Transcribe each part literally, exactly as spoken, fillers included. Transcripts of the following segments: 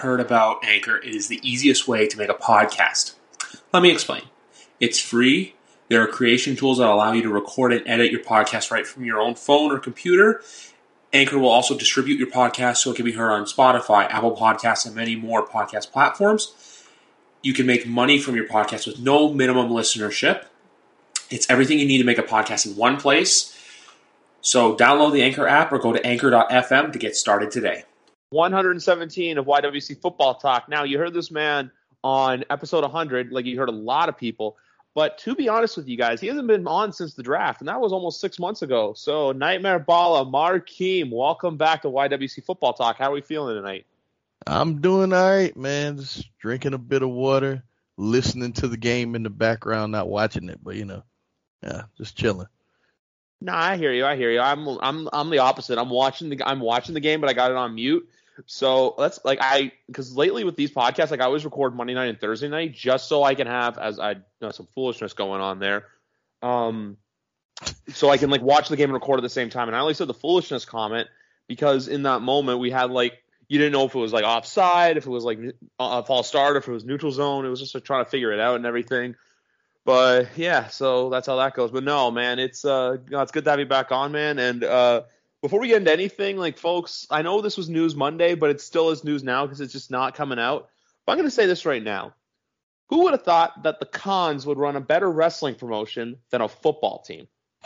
heard about Anchor, it is the easiest way to make a podcast. Let me explain. It's free. There are creation tools that allow you to record and edit your podcast right from your own phone or computer. Anchor will also distribute your podcast so it can be heard on Spotify, Apple Podcasts, and many more podcast platforms. You can make money from your podcast with no minimum listenership. It's everything you need to make a podcast in one place. So download the Anchor app or go to anchor dot f m to get started today. one hundred seventeen of Y W C Football Talk. Now, you heard this man on episode one hundred, like you heard a lot of people. But to be honest with you guys, he hasn't been on since the draft, and that was almost six months ago. So, Nightmare Balla, Markeem, welcome back to Y W C Football Talk. How are we feeling tonight? I'm doing all right, man. Just drinking a bit of water, listening to the game in the background, not watching it, but, you know, yeah, just chilling. No, I hear you. I hear you. I'm I'm I'm the opposite. I'm watching the I'm watching the game, but I got it on mute. So let's like I because lately with these podcasts, like I always record Monday night and Thursday night just so I can have as I you know some foolishness going on there, um, so I can like watch the game and record at the same time. And I only said the foolishness comment because in that moment we had like you didn't know if it was like offside, if it was like a false start, if it was neutral zone. It was just like, trying to figure it out and everything. But yeah, so that's how that goes. But no, man, it's uh, you know, it's good to have you back on, man. And uh. Before we get into anything, like, folks, I know this was news Monday, but it still is news now because it's just not coming out. But I'm going to say this right now. Who would have thought that the Khans would run a better wrestling promotion than a football team?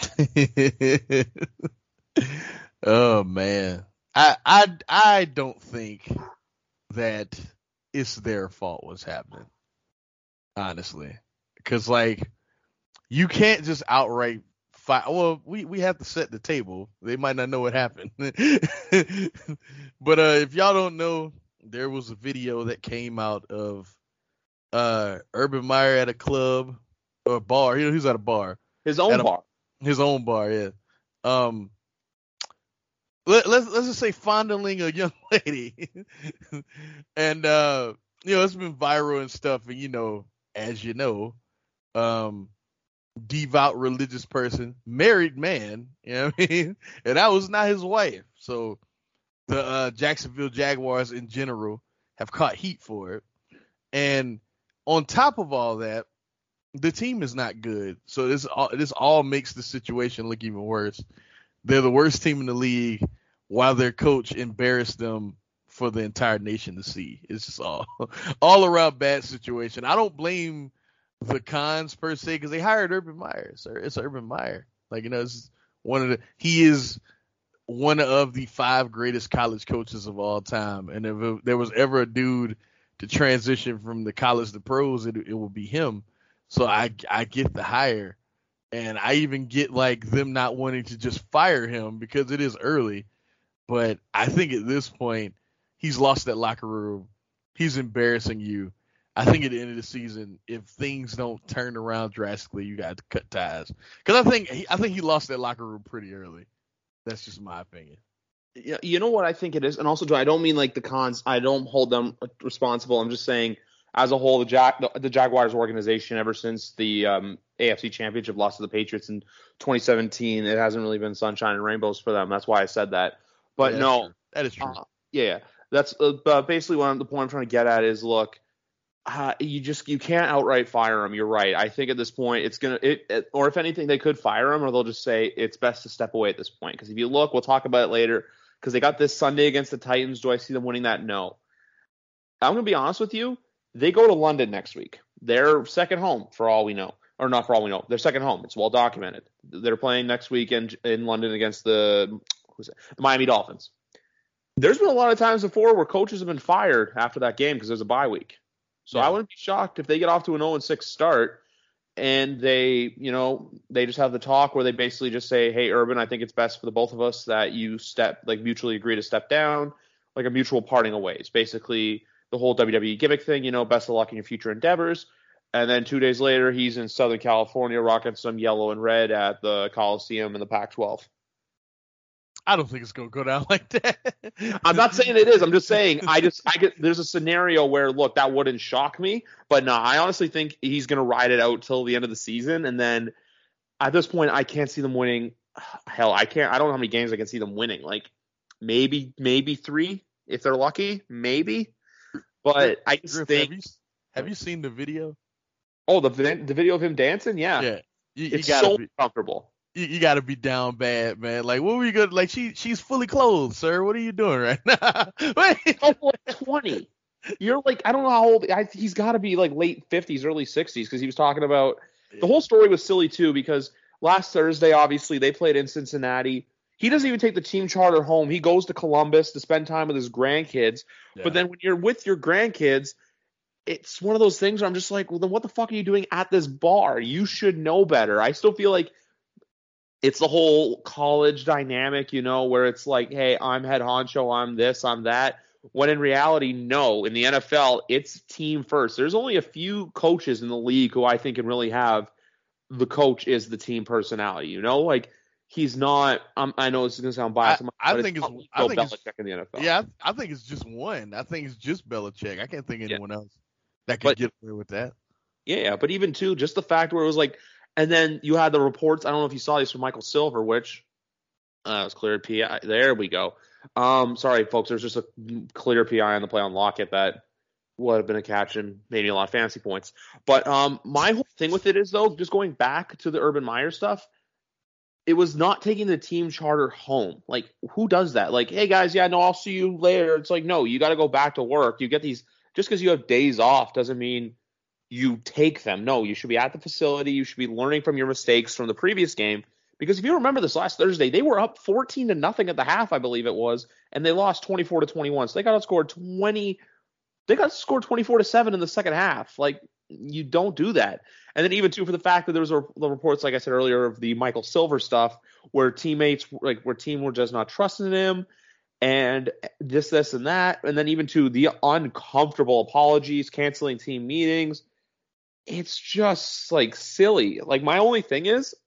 Oh, man. I, I, I don't think that it's their fault what's happening, honestly. Because, like, you can't just outright Five, well, we, we have to set the table. They might not know what happened. But uh, if y'all don't know, there was a video that came out of uh, Urban Meyer at a club or a bar. He, he was at a bar. His own a, bar. His own bar, yeah. Um, let, let's, let's just say fondling a young lady. And, uh, you know, it's been viral and stuff. And, you know, as you know, um, devout religious person, married man, you know what I mean? And that was not his wife. So the uh, Jacksonville Jaguars in general have caught heat for it. And on top of all that, the team is not good. So this all, this all makes the situation look even worse. They're the worst team in the league while their coach embarrassed them for the entire nation to see. It's just all all around bad situation. I don't blame the Khans per se because they hired Urban Meyer. So it's Urban Meyer. Like, you know, it's one of the he is one of the five greatest college coaches of all time. And if there was ever a dude to transition from the college to pros, it, it would be him. So I I get the hire, and I even get like them not wanting to just fire him because it is early. But I think at this point he's lost that locker room. He's embarrassing you. I think at the end of the season, if things don't turn around drastically, you got to cut ties. Because I think he, I think he lost that locker room pretty early. That's just my opinion. Yeah, you know what I think it is, and also, Joe, I don't mean like the Khans. I don't hold them responsible. I'm just saying, as a whole, the Jag, the, the Jaguars organization, ever since the um, A F C Championship loss to the Patriots in twenty seventeen, it hasn't really been sunshine and rainbows for them. That's why I said that. But yeah, no, true. That is true. Uh, yeah, that's uh, but basically what I'm, the point I'm trying to get at is, look. Uh, you just you can't outright fire him. You're right. I think at this point it's gonna it, it or if anything they could fire him or they'll just say it's best to step away at this point. Because if you look, we'll talk about it later. Because they got this Sunday against the Titans. Do I see them winning that? No. I'm gonna be honest with you. They go to London next week. They're second home for all we know, or not for all we know. They're second home. It's well documented. They're playing next week in in London against the who's it? the Miami Dolphins. There's been a lot of times before where coaches have been fired after that game because there's a bye week. So yeah. I wouldn't be shocked if they get off to an oh and six start and they, you know, they just have the talk where they basically just say, hey, Urban, I think it's best for the both of us that you step, like mutually agree to step down, like a mutual parting of ways. Basically the whole W W E gimmick thing, you know, best of luck in your future endeavors. And then two days later, he's in Southern California rocking some yellow and red at the Coliseum in the Pac twelve. I don't think it's going to go down like that. I'm not saying it is. I'm just saying I just I get there's a scenario where, look, that wouldn't shock me. But no, I honestly think he's going to ride it out till the end of the season. And then at this point, I can't see them winning. Hell, I can't. I don't know how many games I can see them winning. Like maybe, maybe three if they're lucky. Maybe. But I just Griff, think. Have you, have you seen the video? Oh, the the video of him dancing, yeah, Yeah, you, it's you gotta so be, comfortable. you, you gotta be down bad, man. Like, what were you gonna like? She she's fully clothed, sir. What are you doing right now? Wait. Oh, like twenty. You're like, I don't know how old. I, he's got to be like late fifties, early sixties, because he was talking about the whole story was silly too. Because last Thursday, obviously, they played in Cincinnati. He doesn't even take the team charter home. He goes to Columbus to spend time with his grandkids. Yeah. But then when you're with your grandkids, it's one of those things where I'm just like, well, then what the fuck are you doing at this bar? You should know better. I still feel like it's the whole college dynamic, you know, where it's like, hey, I'm head honcho, I'm this, I'm that. When in reality, no. In the N F L, it's team first. There's only a few coaches in the league who I think can really have the coach is the team personality. You know, like he's not. Um, I know this is gonna sound biased. I, I but think it's, it's. not I think Belichick it's. in the N F L. Yeah, I, I think it's just one. I think it's just Belichick. I can't think of anyone else that could But- get away with that. Yeah, but even too, just the fact where it was like, and then you had the reports. I don't know if you saw these from Michael Silver, which uh, was cleared P I. There we go. Um, sorry, folks. There's just a clear P I on the play on Lockett that would have been a catch and made me a lot of fantasy points. But um, my whole thing with it is though, just going back to the Urban Meyer stuff, it was not taking the team charter home. Like, who does that? Like, hey guys, yeah, no, I'll see you later. It's like, no, you got to go back to work. You get these just because you have days off doesn't mean you take them. No, you should be at the facility. You should be learning from your mistakes from the previous game. Because if you remember this last Thursday, they were up fourteen to nothing at the half, I believe it was, and they lost twenty-four to twenty-one. So they got outscored twenty. They got scored twenty-four to seven in the second half. Like, you don't do that. And then even too for the fact that there was a, the reports, like I said earlier, of the Michael Silver stuff, where teammates, like where team were just not trusting him, and this, this, and that, and then even to the uncomfortable apologies, canceling team meetings. It's just like silly. Like, my only thing is,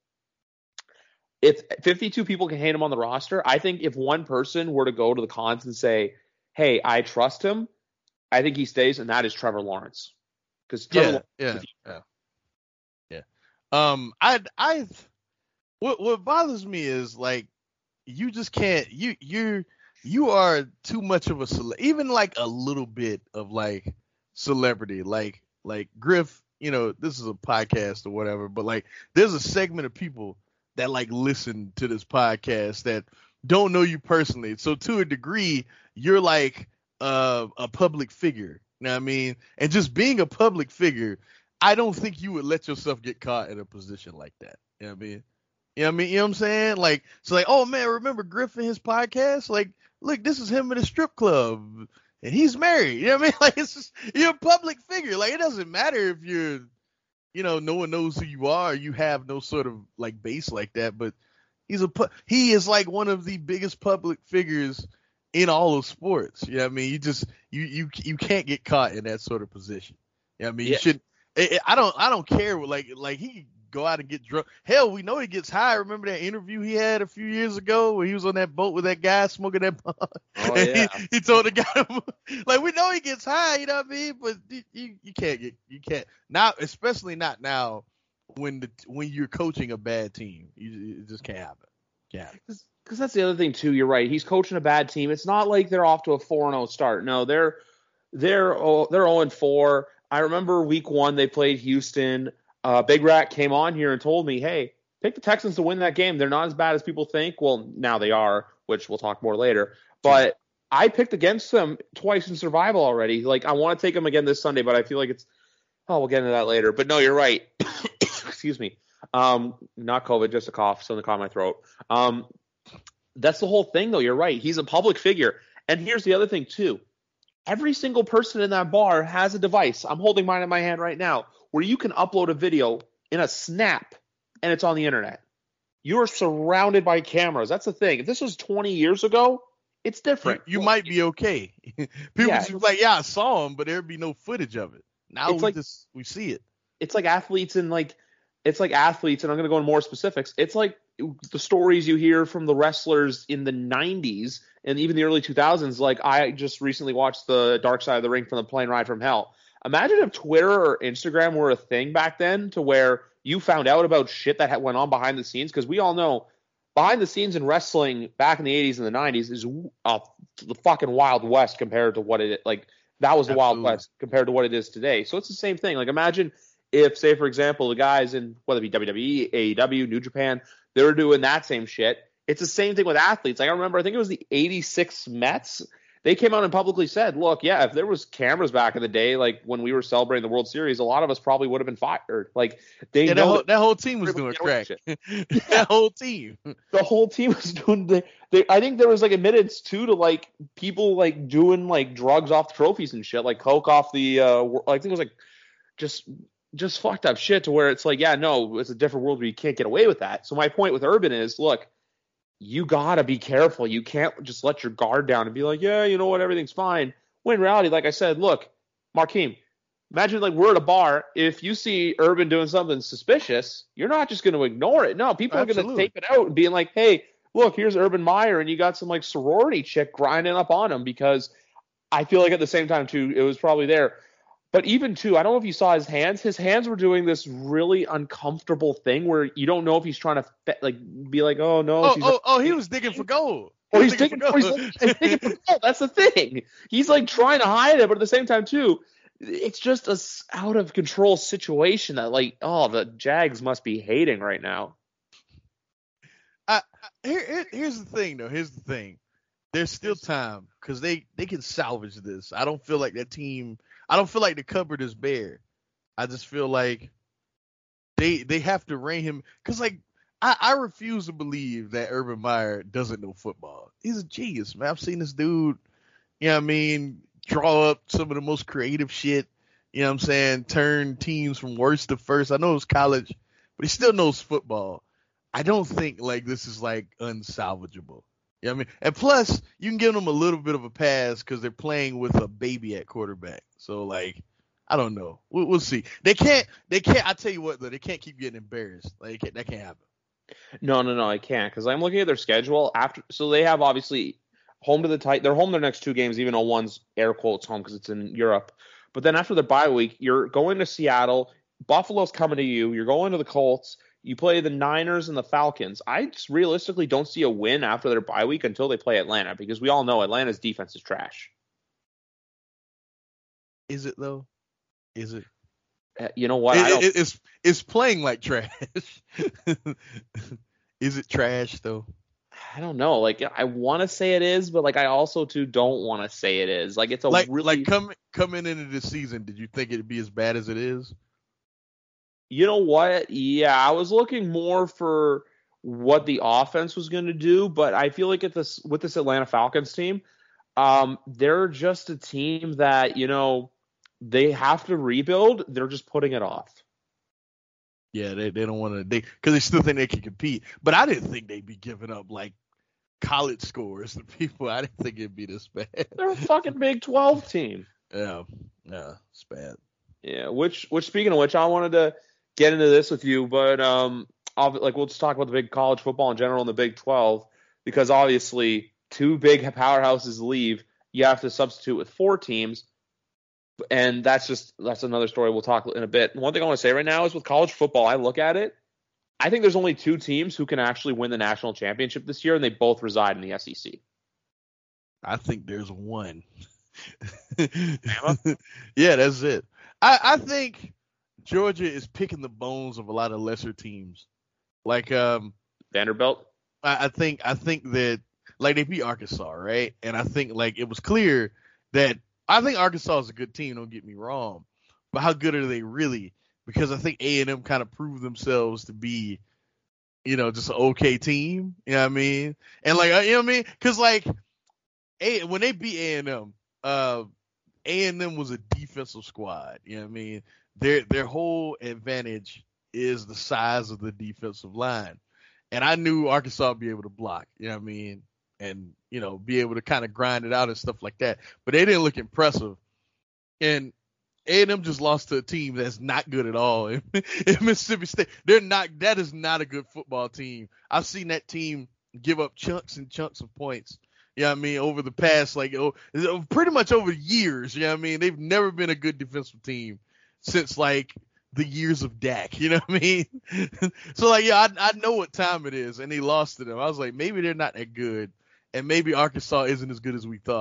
if fifty-two people can hate him on the roster, I think if one person were to go to the cons and say, hey, I trust him, I think he stays, and that is Trevor Lawrence. Because Yeah, yeah, yeah, yeah. Um, I, I, what what bothers me is like you just can't. You you you are too much of a cele- even like a little bit of like celebrity, like like Griff. You know, this is a podcast or whatever, but like there's a segment of people that like listen to this podcast that don't know you personally. So to a degree, you're like uh, a public figure. You know what I mean? And just being a public figure, I don't think you would let yourself get caught in a position like that. You know what I mean? You know what I mean? You know what I'm saying? Like, so like, oh man, remember Griffin, his podcast? Like, look, this is him in a strip club and he's married. You know what I mean? Like, it's just, you're a public figure. Like, it doesn't matter if you're, you know, no one knows who you are. You have no sort of like base like that, but he's a, pu- he is like one of the biggest public figures in all of sports. You know what I mean? You just, you, you, you can't get caught in that sort of position. You know what I mean? Yeah. You should, I, I don't, I don't care. Like, like he go out and get drunk. Hell, we know he gets high. Remember that interview he had a few years ago where he was on that boat with that guy smoking that bong? Oh, and yeah. he, he told the guy, like, we know he gets high, you know what I mean? But you, you, you can't get, you can't, now, especially not now when the, when you're coaching a bad team. You, it just can't happen. Can't happen. Because that's the other thing too. You're right. He's coaching a bad team. It's not like they're off to a four and oh start. No, they're they're oh, they're oh and four. I remember week one they played Houston. Uh, Big Rat came on here and told me, "Hey, pick the Texans to win that game. They're not as bad as people think." Well, now they are, which we'll talk more later. But I picked against them twice in survival already. Like, I want to take them again this Sunday, but I feel like it's. Oh, we'll get into that later. But no, you're right. Excuse me. Um, not COVID, just a cough. Something caught my throat. Um. That's the whole thing, though. You're right. He's a public figure. And here's the other thing, too. Every single person in that bar has a device. I'm holding mine in my hand right now where you can upload a video in a snap, and it's on the internet. You're surrounded by cameras. That's the thing. If this was twenty years ago, it's different. You, you might be okay. People Yeah. just be like, yeah, I saw him, but there'd be no footage of it. Now It's we like- just we see it. It's like athletes and like it's like athletes, and I'm going to go into more specifics. It's like the stories you hear from the wrestlers in the nineties and even the early two thousands. Like, I just recently watched the Dark Side of the Ring from the Plane Ride from Hell. Imagine if Twitter or Instagram were a thing back then, to where you found out about shit that went on behind the scenes, because we all know behind the scenes in wrestling back in the eighties and the nineties is uh, the fucking Wild West compared to what it like That was the Absolutely. Wild West compared to what it is today. So it's the same thing. Like imagine if, say, for example, the guys in whether it be W W E, A E W, New Japan, they were doing that same shit. It's the same thing with athletes. Like I remember, I think it was the eighty-six Mets. They came out and publicly said, look, yeah, if there was cameras back in the day, like when we were celebrating the World Series, a lot of us probably would have been fired. Like they Yeah, that know whole, that, that whole team was doing crack. That whole team. the whole team was doing the, they, I think there was like admittance too to like people like doing like drugs off the trophies and shit, like coke off the uh I think it was like just just fucked up shit to where it's like, yeah, no, it's a different world where you can't get away with that. So my point with Urban is, look, you gotta be careful. You can't just let your guard down and be like, yeah, you know what, everything's fine. When in reality, like I said, look, Markeem, imagine like we're at a bar. If you see Urban doing something suspicious, you're not just going to ignore it. No, people Absolutely. are going to tape it out and being like, hey, look, here's Urban Meyer, and you got some like sorority chick grinding up on him, because I feel like at the same time too, it was probably there. But even too, I don't know if you saw his hands. His hands were doing this really uncomfortable thing where you don't know if he's trying to fe- like be like, oh no. Oh, she's oh, oh, he was digging for gold. Or He he's was digging, or he's, he's digging for gold. That's the thing. He's like trying to hide it, but at the same time too, it's just a s- out of control situation that like, oh, the Jags must be hating right now. I, I, here, here- here's the thing, though. Here's the thing. There's still time because they, they can salvage this. I don't feel like that team. I don't feel like the cupboard is bare. I just feel like they they have to rein him because like I, I refuse to believe that Urban Meyer doesn't know football. He's a genius, man. I've seen this dude, you know what I mean, draw up some of the most creative shit. You know what I'm saying? Turn teams from worst to first. I know it's college, but he still knows football. I don't think like this is like unsalvageable. You know what I mean? And plus, you can give them a little bit of a pass because they're playing with a baby at quarterback. So, like, I don't know. We'll, we'll see. They can't. They can't. I tell you what, though, they can't keep getting embarrassed. Like, they can't, that can't happen. No, no, no, I can't, because I'm looking at their schedule after. So they have obviously home to the Titans. They're home their next two games, even though one's air quotes home because it's in Europe. But then after the bye week, you're going to Seattle. Buffalo's coming to you. You're going to the Colts. You play the Niners and the Falcons. I just realistically don't see a win after their bye week until they play Atlanta, because we all know Atlanta's defense is trash. Is it though? Is it? Uh, You know what? It- I don't. it- it's it's playing like trash. Is it trash though? I don't know. Like I want to say it is, but like I also too don't want to say it is. Like it's a Like really. like coming coming into this season, did you think it'd be as bad as it is? You know what? Yeah, I was looking more for what the offense was going to do, but I feel like at this with this Atlanta Falcons team, um, they're just a team that, you know, they have to rebuild. They're just putting it off. Yeah, they, they don't want to they because they still think they can compete. But I didn't think they'd be giving up like college scores to people. I didn't think it'd be this bad. They're a fucking Big twelve team. Yeah, yeah, it's bad. Yeah, which which speaking of which, I wanted to get into this with you, but um, I'll, like we'll just talk about the big college football in general in the Big twelve, because obviously two big powerhouses leave. You have to substitute with four teams, and that's just that's another story we'll talk in a bit. One thing I want to say right now is with college football, I look at it, I think there's only two teams who can actually win the national championship this year, and they both reside in the S E C. I think there's one. Yeah, that's it. I, I think Georgia is picking the bones of a lot of lesser teams. Like um Vanderbilt. I, I think I think that like they beat Arkansas, right? And I think like it was clear that I think Arkansas is a good team, don't get me wrong. But how good are they really? Because I think A and M kind of proved themselves to be, you know, just an okay team. You know what I mean? And like you know what I mean? Because like A when they beat A and M, uh A and M was a defensive squad. You know what I mean? Their their whole advantage is the size of the defensive line. And I knew Arkansas would be able to block, you know what I mean? And, you know, be able to kind of grind it out and stuff like that. But they didn't look impressive. And A and M just lost to a team that's not good at all. In, in Mississippi State, they're not. That is not a good football team. I've seen that team give up chunks and chunks of points. You know what I mean? Over the past, like, oh, pretty much over years. You know what I mean? They've never been a good defensive team since, like, the years of Dak. You know what I mean? So, like, yeah, I, I know what time it is, and they lost to them. I was like, maybe they're not that good, and maybe Arkansas isn't as good as we thought.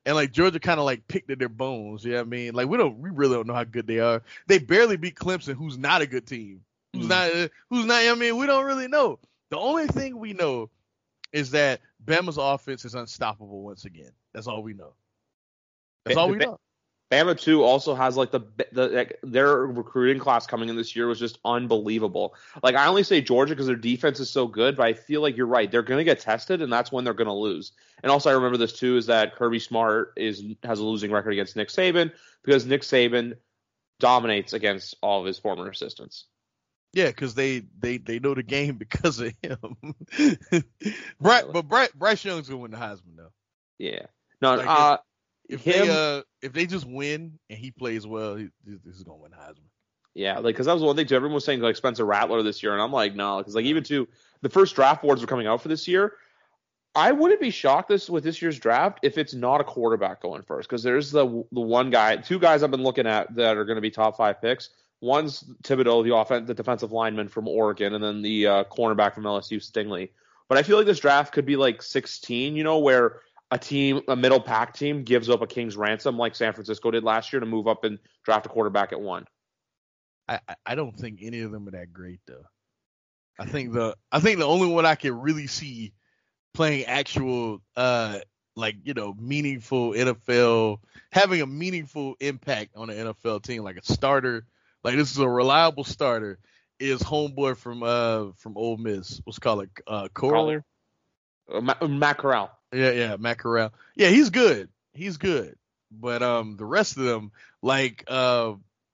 and like Georgia kind of like picked at their bones. You know what I mean? Like we don't, we really don't know how good they are. They barely beat Clemson, who's not a good team. Who's mm. not, uh, who's not. I mean, we don't really know. The only thing we know is that Bama's offense is unstoppable once again. That's all we know. That's all we know. Bama too also has like the the like, their recruiting class coming in this year was just unbelievable. Like I only say Georgia because their defense is so good, but I feel like you're right. They're going to get tested, and that's when they're going to lose. And also, I remember this too is that Kirby Smart is has a losing record against Nick Saban because Nick Saban dominates against all of his former assistants. Yeah, because they, they, they know the game because of him. Bryce, but Bryce, Bryce Young's gonna win the Heisman though. Yeah. No. Like uh, if, if him, they uh if they just win and he plays well, he, he's gonna win the Heisman. Yeah, like because that was one thing too. Everyone was saying like Spencer Rattler this year, and I'm like, no, because like even too the first draft boards were coming out for this year. I wouldn't be shocked this with this year's draft if it's not a quarterback going first, because there's the the one guy, two guys I've been looking at that are going to be top five picks. One's Thibodeau, the offense, the defensive lineman from Oregon, and then the uh, cornerback from L S U, Stingley. But I feel like this draft could be like sixteen, you know, where a team, a middle pack team, gives up a king's ransom like San Francisco did last year to move up and draft a quarterback at one. I, I don't think any of them are that great though. I think the I think the only one I can really see playing actual uh like you know meaningful N F L, having a meaningful impact on an N F L team, like a starter, like this is a reliable starter, is homeboy from uh from Ole Miss. What's it called it? Uh, Corral? Uh, Matt Corral. Yeah, yeah, Matt Corral. Yeah, he's good. He's good. But um the rest of them, like uh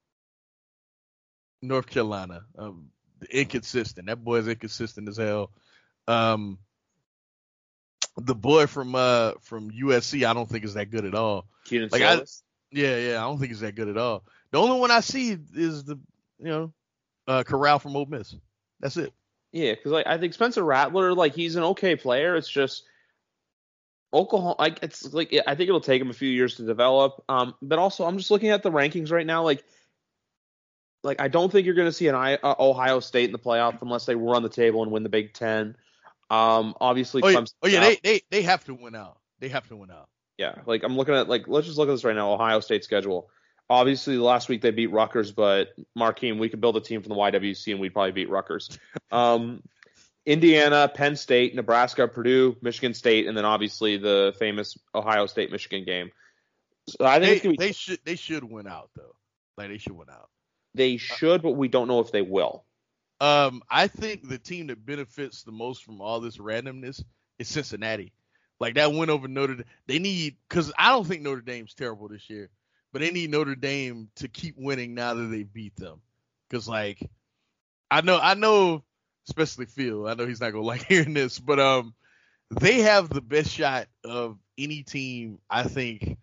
North Carolina, um inconsistent. That boy's inconsistent as hell. Um the boy from uh from U S C, I don't think is that good at all. Keenan like I, yeah, yeah, I don't think he's that good at all. The only one I see is the you know uh Corral from Ole Miss. That's it. Yeah, because like I think Spencer Rattler, like he's an okay player. It's just Oklahoma. Like it's like I think it'll take him a few years to develop. Um, but also I'm just looking at the rankings right now. Like, like I don't think you're going to see an I, uh, Ohio State in the playoff unless they run the table and win the Big Ten. Um, obviously, oh yeah, Clemson oh, yeah they, they they have to win out. They have to win out. Yeah, like I'm looking at like let's just look at this right now. Ohio State schedule. Obviously, last week they beat Rutgers, but Markeem, we could build a team from the Y W C and we'd probably beat Rutgers. Um, Indiana, Penn State, Nebraska, Purdue, Michigan State, and then obviously the famous Ohio State Michigan game. So I think they, it's gonna be, they should they should win out though. Like they should win out. They should, but we don't know if they will. Um, I think the team that benefits the most from all this randomness is Cincinnati. Like that win over Notre Dame. They need, because I don't think Notre Dame's terrible this year, but they need Notre Dame to keep winning now that they beat them. Because like, I know, I know, especially Phil. I know he's not gonna like hearing this, but um, they have the best shot of any team I think,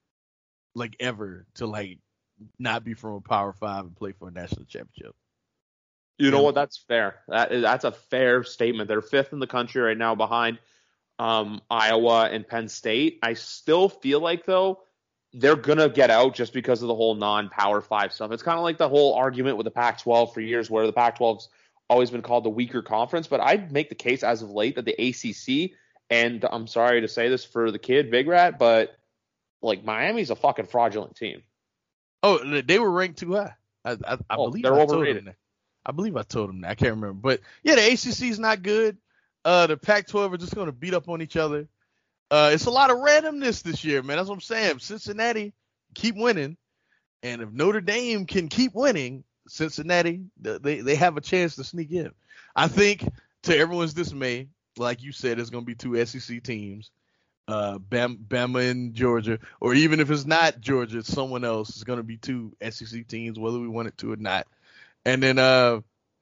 like ever, to like not be from a Power Five and play for a national championship. You know what? That's fair. That is, that's a fair statement. They're fifth in the country right now behind um, Iowa and Penn State. I still feel like, though, they're going to get out just because of the whole non-Power five stuff. It's kind of like the whole argument with the Pac twelve for years where the Pac twelve's always been called the weaker conference. But I'd make the case as of late that the A C C, and I'm sorry to say this for the kid, Big Rat, but like Miami's a fucking fraudulent team. Oh, they were ranked too high. I, I, I oh, believe they're I overrated. Told them that. I believe I told him that. I can't remember. But, yeah, the A C C is not good. Uh, the Pac twelve are just going to beat up on each other. Uh, it's a lot of randomness this year, man. That's what I'm saying. Cincinnati, keep winning. And if Notre Dame can keep winning, Cincinnati, they, they have a chance to sneak in. I think, to everyone's dismay, like you said, it's going to be two S E C teams, uh, Bama, Bama and Georgia. Or even if it's not Georgia, it's someone else. It's going to be two S E C teams, whether we want it to or not. And then uh,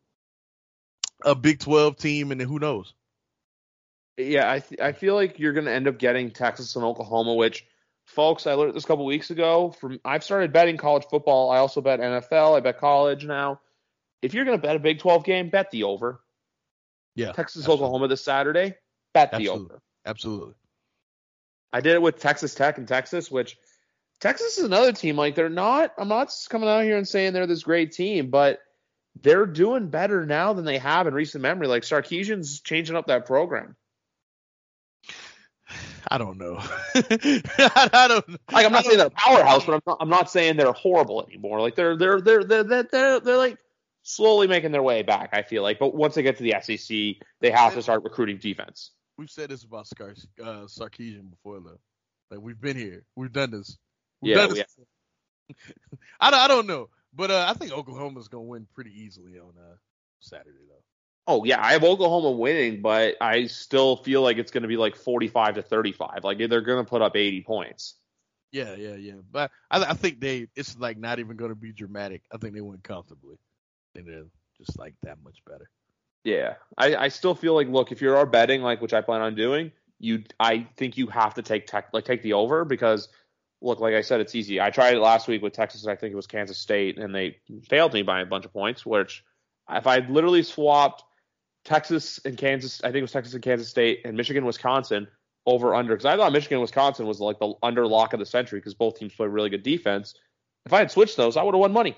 a Big twelve team, and then who knows? Yeah, I th- I feel like you're going to end up getting Texas and Oklahoma, which, folks, I learned this a couple weeks ago. From I've started betting college football. I also bet N F L. I bet college now. If you're going to bet a Big twelve game, bet the over. Yeah, Texas, absolutely. Oklahoma this Saturday, bet the absolutely. over. Absolutely. I did it with Texas Tech and Texas, which Texas is another team. Like, they're not – I'm not coming out here and saying they're this great team, but – they're doing better now than they have in recent memory. Like Sarkisian's changing up that program. I don't know. I, I don't. Like, I'm not I saying they're a don't- powerhouse, but I'm not, I'm not saying they're horrible anymore. Like they're they're they're they're they're, they're, they're like slowly making their way back, I feel like. But once they get to the S E C, they have to start recruiting defense. We've said this about Scar- uh, Sarkisian before, though. Like, we've been here. We've done this. We've Yeah, done we this. I don't, I don't know, but uh, I think Oklahoma's gonna win pretty easily on uh, Saturday, though. Oh yeah, I have Oklahoma winning, but I still feel like it's going to be like forty-five to thirty-five. Like they're going to put up eighty points. Yeah, yeah, yeah. But I, I think they, it's like not even gonna be dramatic. I think they win comfortably. I think they're just like that much better. Yeah, I, I still feel like, look, if you are betting, like, which I plan on doing, you I think you have to take tech, like take the over because, look, like I said, it's easy. I tried it last week with Texas, and I think it was Kansas State, and they failed me by a bunch of points. Which, if I literally swapped Texas and Kansas, I think it was Texas and Kansas State, and Michigan, Wisconsin over under, because I thought Michigan, Wisconsin was like the under lock of the century because both teams play really good defense. If I had switched those, I would have won money.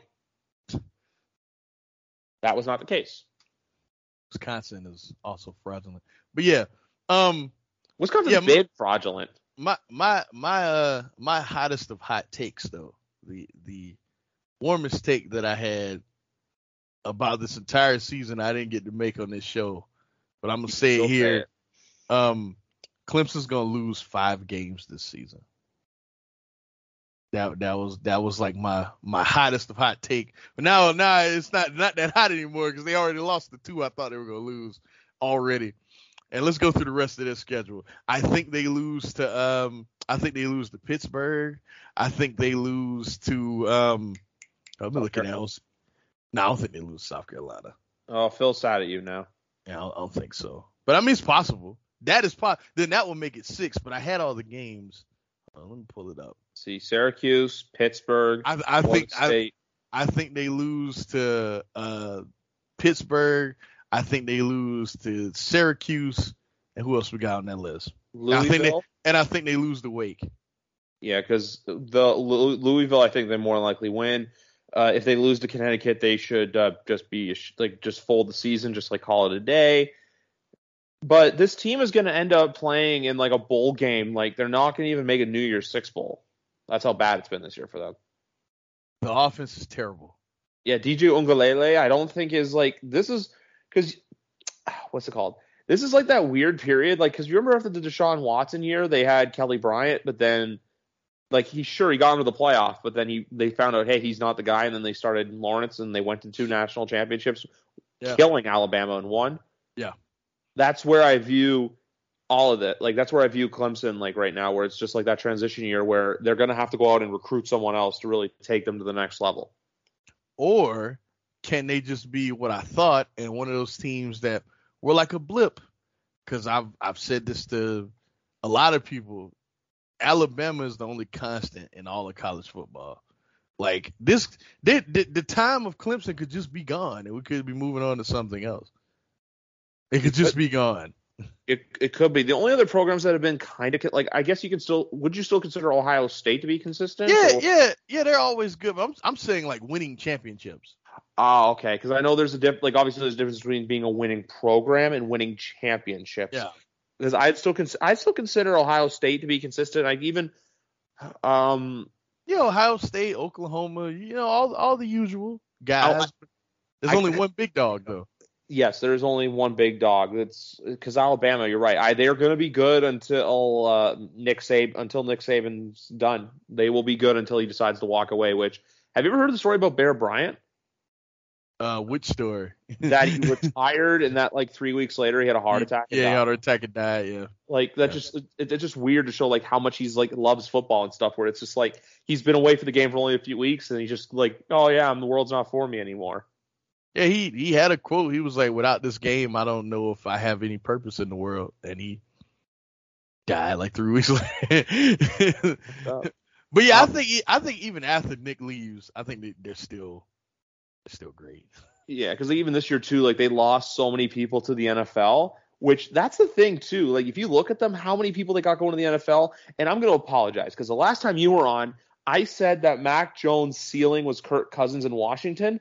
That was not the case. Wisconsin is also fraudulent, but yeah, um, Wisconsin's yeah, been fraudulent. my my my uh my hottest of hot takes though, the the warmest take that I had about this entire season I didn't get to make on this show, but I'm gonna say it here. Um, Clemson's gonna lose five games this season. That that was that was like my my hottest of hot take. But now now it's not not that hot anymore because they already lost the two I thought they were gonna lose already. And let's go through the rest of their schedule. I think they lose to um I think they lose to Pittsburgh. I think they lose to um I'm looking at else. No, I don't think they lose to South Carolina. Oh, Phil's sad at you now. Yeah, I don't, I don't think so. But I mean, it's possible. That is possible. Then that will make it six. But I had all the games. Uh, let me pull it up. See, Syracuse, Pittsburgh. I, I think State. I, I think they lose to uh, Pittsburgh. I think they lose to Syracuse. And who else we got on that list? Louisville. I think they, and I think they lose to Wake. Yeah, because the Louisville, I think they more likely win. Uh, if they lose to Connecticut, they should uh, just be like just fold the season, just like call it a day. But this team is going to end up playing in like a bowl game. Like they're not going to even make a New Year's Six bowl. That's how bad it's been this year for them. The offense is terrible. Yeah, D J Uiagalelei, I don't think is like this is because what's it called? This is like that weird period, like because you remember after the Deshaun Watson year, they had Kelly Bryant, but then like he sure he got into the playoff, but then he they found out hey he's not the guy, and then they started Lawrence and they went to two national championships, Yeah. killing Alabama in one. Yeah. That's where I view all of it. Like that's where I view Clemson like right now, where it's just like that transition year where they're gonna have to go out and recruit someone else to really take them to the next level. Or can they just be what I thought and one of those teams that were like a blip? Because I've I've said this to a lot of people. Alabama is the only constant in all of college football. Like this, they, the, the time of Clemson could just be gone, and we could be moving on to something else. It could just be gone. It it could be. The only other programs that have been kind of like I guess you can still would you still consider Ohio State to be consistent? Yeah, or? yeah, yeah. They're always good. But I'm I'm saying like winning championships. Oh, okay. Because I know there's a diff. Like obviously there's a difference between being a winning program and winning championships. Yeah. Because I'd still cons- I'd still consider Ohio State to be consistent. Like even, um, You know, Ohio State, Oklahoma. You know, all all the usual guys. I, There's I, only one big dog though. Yes, there's only one big dog. It's because Alabama. You're right. I, they're going to be good until uh, Nick Saban until Nick Saban's done. They will be good until he decides to walk away. Which have you ever heard the story about Bear Bryant? Uh, which story? That he retired and that like three weeks later he had a heart attack. Yeah, he had a heart attack and died. Yeah. Like that Yeah. just it, it's just weird to show like how much he's like loves football and stuff. Where it's just like he's been away for the game for only a few weeks and he's just like, oh yeah, the world's not for me anymore. Yeah, he he had a quote. He was like, "Without this game, I don't know if I have any purpose in the world." And he died like three weeks later. But yeah, I think I think even after Nick leaves, I think they, they're still they're still great. Yeah, because even this year too, like they lost so many people to the N F L. Which that's the thing too. Like if you look at them, how many people they got going to the N F L, and I'm going to apologize because the last time you were on, I said that Mac Jones' ceiling was Kirk Cousins in Washington.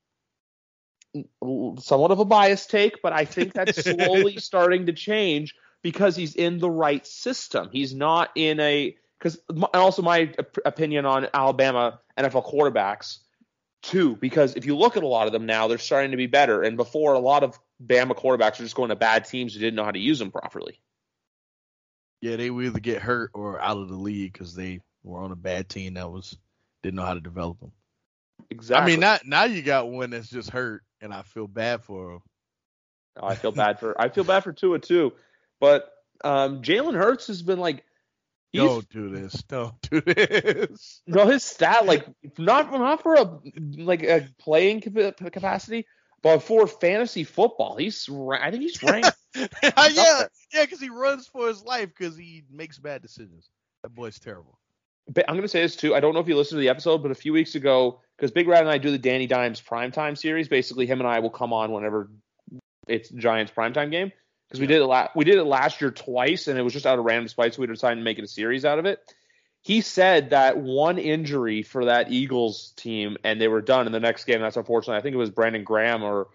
Somewhat of a biased take, but I think that's slowly starting to change because he's in the right system. He's not in a because and also my op- opinion on Alabama N F L quarterbacks too, because if you look at a lot of them now, they're starting to be better. And before, a lot of Bama quarterbacks are just going to bad teams who didn't know how to use them properly. Yeah, they would either get hurt or out of the league because they were on a bad team that was didn't know how to develop them. Exactly. I mean, not now you got one that's just hurt, and I feel bad for him. Oh, I feel bad for I feel bad for Tua too, but um, Jalen Hurts has been like, he's, don't do this, don't do this. No, his stat like not not for a like a playing capacity, but for fantasy football, he's I think he's ranked. yeah, yeah, because he runs for his life because he makes bad decisions. That boy's terrible. But I'm going to say this too. I don't know if you listened to the episode, but a few weeks ago, because Big Rat and I do the Danny Dimes primetime series, basically him and I will come on whenever it's Giants primetime game. Because we did it la- we did it last year twice, and it was just out of random spite, so we decided to make it a series out of it. He said that one injury for that Eagles team, and they were done in the next game. That's unfortunate. I think it was Brandon Graham or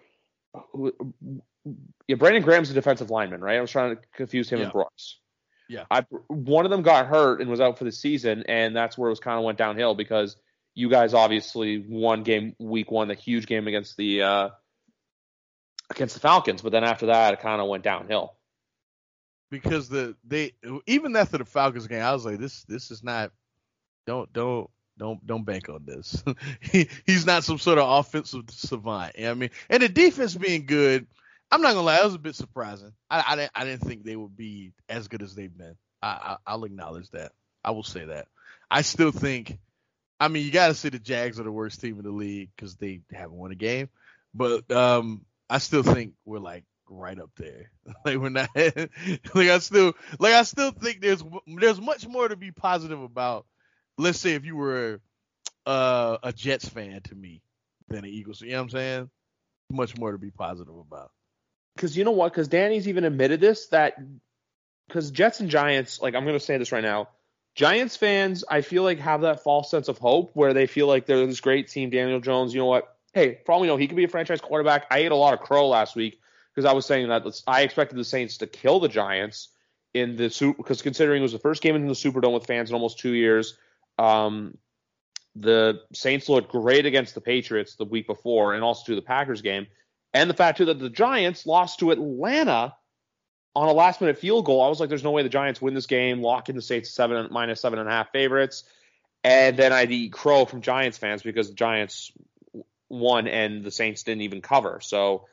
yeah, Brandon Graham's a defensive lineman, right? I was trying to confuse him yeah. and Brooks. Yeah, I, one of them got hurt and was out for the season, and that's where it was kind of went downhill because you guys obviously won game week one, the huge game against the uh, against the Falcons, but then after that, it kind of went downhill. Because the they even after the Falcons game, I was like, this this is not. Don't don't don't don't bank on this. he he's not some sort of offensive savant. You know what I mean, and the defense being good. I'm not gonna lie, that was a bit surprising. I, I didn't I didn't think they would be as good as they've been. I, I I'll acknowledge that. I will say that. I still think. I mean, you got to say the Jags are the worst team in the league because they haven't won a game. But um, I still think we're like right up there. like we're not. like I still like I still think there's there's much more to be positive about. Let's say if you were uh, a Jets fan to me than an Eagles. You know what I'm saying? Much more to be positive about. Because you know what? Because Danny's even admitted this, that because Jets and Giants, like I'm going to say this right now, Giants fans, I feel like have that false sense of hope where they feel like they're this great team, Daniel Jones. You know what? Hey, for all we know, he could be a franchise quarterback. I ate a lot of crow last week because I was saying that I expected the Saints to kill the Giants in the Super, because considering it was the first game in the Superdome with fans in almost two years. Um, the Saints looked great against the Patriots the week before and also to the Packers game. And the fact, too, that the Giants lost to Atlanta on a last-minute field goal. I was like, there's no way the Giants win this game, lock in the Saints seven, minus seven and a half favorites. And then I'd eat crow from Giants fans because the Giants won and the Saints didn't even cover. So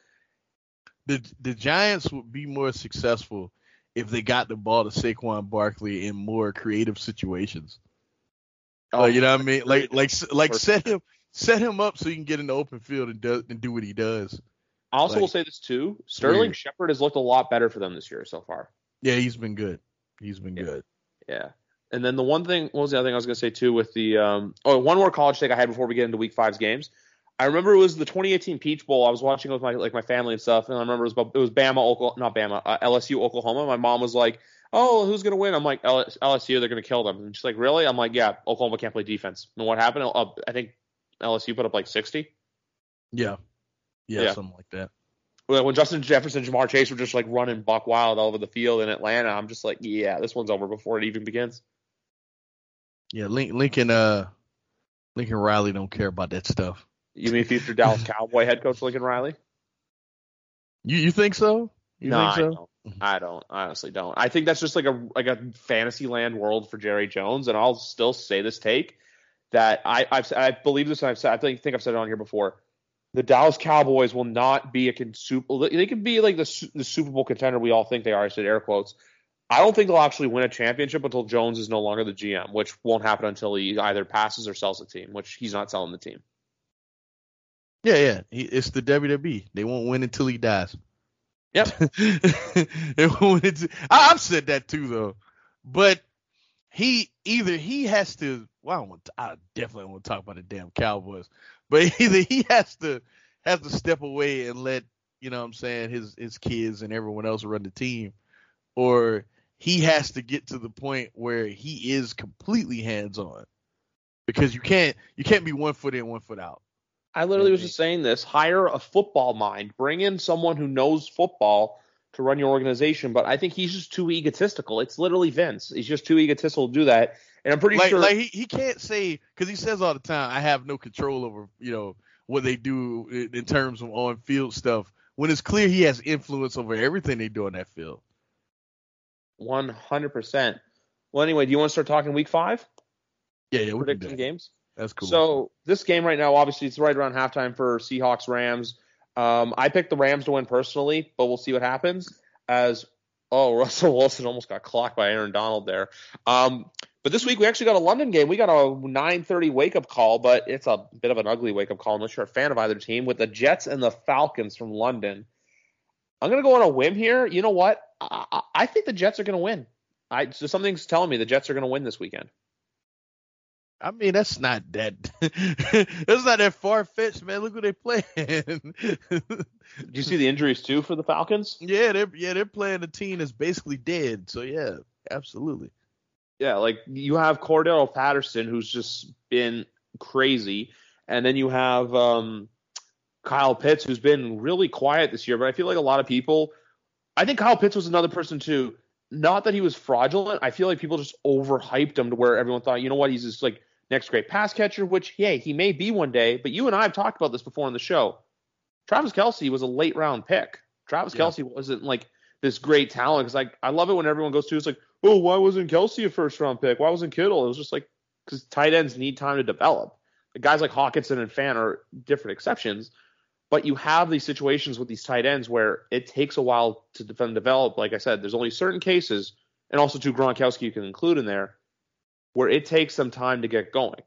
the the Giants would be more successful if they got the ball to Saquon Barkley in more creative situations. Oh, like, you know what I mean? Like like like set him set him up so he can get in the open field and do and do what he does. I also like, will say this too. Sterling Shepard has looked a lot better for them this year so far. Yeah, he's been good. He's been yeah. good. Yeah. And then the one thing, what was the other thing I was going to say too with the, um, oh, one more college take I had before we get into week five's games. I remember it was the twenty eighteen Peach Bowl. I was watching it with my, like my family and stuff. And I remember it was, it was Bama, Oklahoma, not Bama, uh, L S U, Oklahoma. My mom was like, oh, who's going to win? I'm like, L S U, they're going to kill them. And she's like, really? I'm like, yeah, Oklahoma can't play defense. And what happened? Uh, I think L S U put up like sixty. Yeah. Yeah, yeah. Something like that. When Justin Jefferson and Jamar Chase were just like running buck wild all over the field in Atlanta, I'm just like, yeah, this one's over before it even begins. Yeah, Lincoln, uh, Lincoln Riley don't care about that stuff. You mean future Dallas Cowboy head coach Lincoln Riley? You you think so? You no, think so? I don't. I don't. I honestly don't. I think that's just like a like a fantasy land world for Jerry Jones, and I'll still say this take that I I've, I believe this. And I've said I think, think I've said it on here before. The Dallas Cowboys will not be a consuper. They could be like the, the Super Bowl contender we all think they are. I said air quotes. I don't think they'll actually win a championship until Jones is no longer the G M, which won't happen until he either passes or sells the team, which he's not selling the team. Yeah, yeah. He, it's the W W E. They won't win until he dies. Yep. They won't win until, I, I've said that too, though. But he either he has to. Well, I, don't want to, I definitely don't want to talk about the damn Cowboys. But either he has to has to step away and let, you know what I'm saying, his his kids and everyone else run the team, or he has to get to the point where he is completely hands on, because you can't you can't be one foot in, one foot out. I literally was just saying this: hire a football mind, bring in someone who knows football to run your organization, but I think he's just too egotistical. It's literally Vince. He's just too egotistical to do that. And I'm pretty like, sure like he, he can't say, because he says all the time, I have no control over, you know, what they do in, in terms of on field stuff, when it's clear he has influence over everything they do on that field. one hundred percent. Well, anyway, do you want to start talking week five? Yeah, yeah, we can do Prediction that. games. That's cool. So this game right now, obviously, it's right around halftime for Seahawks Rams. Um, I picked the Rams to win personally, but we'll see what happens. As oh, Russell Wilson almost got clocked by Aaron Donald there. Um, but this week we actually got a London game. We got a nine thirty wake up call, but it's a bit of an ugly wake up call unless you're a fan of either team. With the Jets and the Falcons from London, I'm gonna go on a whim here. You know what? I, I, I think the Jets are gonna win. I so something's telling me the Jets are gonna win this weekend. I mean, that's not that that's not that far fetched, man. Look who they playing. Do you see the injuries too for the Falcons? Yeah, they're yeah they're playing a team that's basically dead. So yeah, absolutely. Yeah, like you have Cordell Patterson, who's just been crazy, and then you have um, Kyle Pitts, who's been really quiet this year. But I feel like a lot of people, I think Kyle Pitts was another person too. Not that he was fraudulent. I feel like people just overhyped him to where everyone thought, you know what, he's just like next great pass catcher, which, yeah, he may be one day. But you and I have talked about this before on the show. Travis Kelce was a late round pick. Travis yeah. Kelce wasn't like this great talent. Because like, I love it when everyone goes to it's like, oh, why wasn't Kelce a first round pick? Why wasn't Kittle? It was just like, because tight ends need time to develop. The guys like Hawkinson and Fan are different exceptions. But you have these situations with these tight ends where it takes a while to defend, develop. Like I said, there's only certain cases, and also to Gronkowski you can include in there, where it takes some time to get going.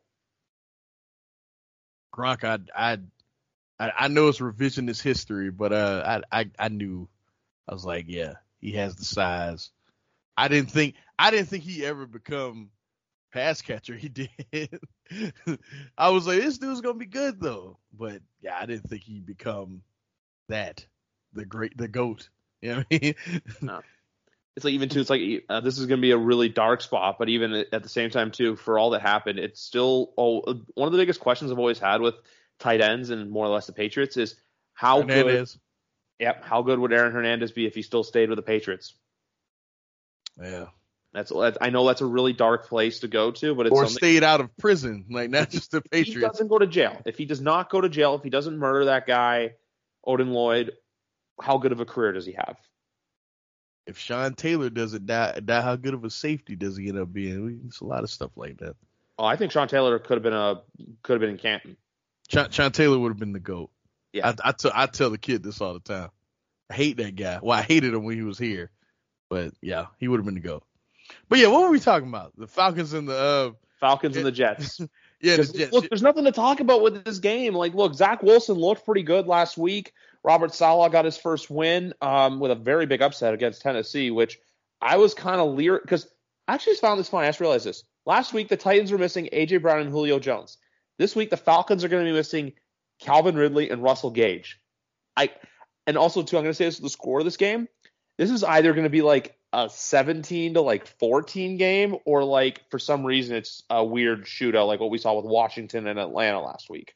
Gronk, I I I know it's revisionist history, but uh, I, I I knew, I was like, yeah, he has the size. I didn't think I didn't think he ever become pass catcher. He did. I was like, this dude's gonna be good though. But yeah, I didn't think he'd become that, the great, the GOAT. You know what I mean? No. It's like even too. It's like uh, this is gonna be a really dark spot, but even at the same time too, for all that happened, it's still oh, one of the biggest questions I've always had with tight ends and more or less the Patriots is how Hernandez. good. Yep, how good would Aaron Hernandez be if he still stayed with the Patriots? Yeah. That's, that's I know that's a really dark place to go to, but it's or something, stayed out of prison, like not just the Patriots. He doesn't go to jail. If he does not go to jail, if he doesn't murder that guy, Odin Lloyd, how good of a career does he have? If Sean Taylor doesn't die, die how good of a safety does he end up being? It's a lot of stuff like that. Oh, I think Sean Taylor could have been a could have been in Canton. Sean, Sean Taylor would have been the GOAT. Yeah, I, I, t- I tell the kid this all the time. I hate that guy. Well, I hated him when he was here, but yeah, he would have been the GOAT. But yeah, what were we talking about? The Falcons and the uh, Falcons and the Jets. yeah, the Jets. Look, there's nothing to talk about with this game. Like, look, Zach Wilson looked pretty good last week. Robert Saleh got his first win um, with a very big upset against Tennessee, which I was kind of leery because I actually just found this funny. I just realized this. Last week, the Titans were missing A J Brown and Julio Jones. This week, the Falcons are going to be missing Calvin Ridley and Russell Gage. I and also too, I'm going to say this: the score of this game. This is either going to be like a seventeen to like fourteen game, or like for some reason it's a weird shootout, like what we saw with Washington and Atlanta last week.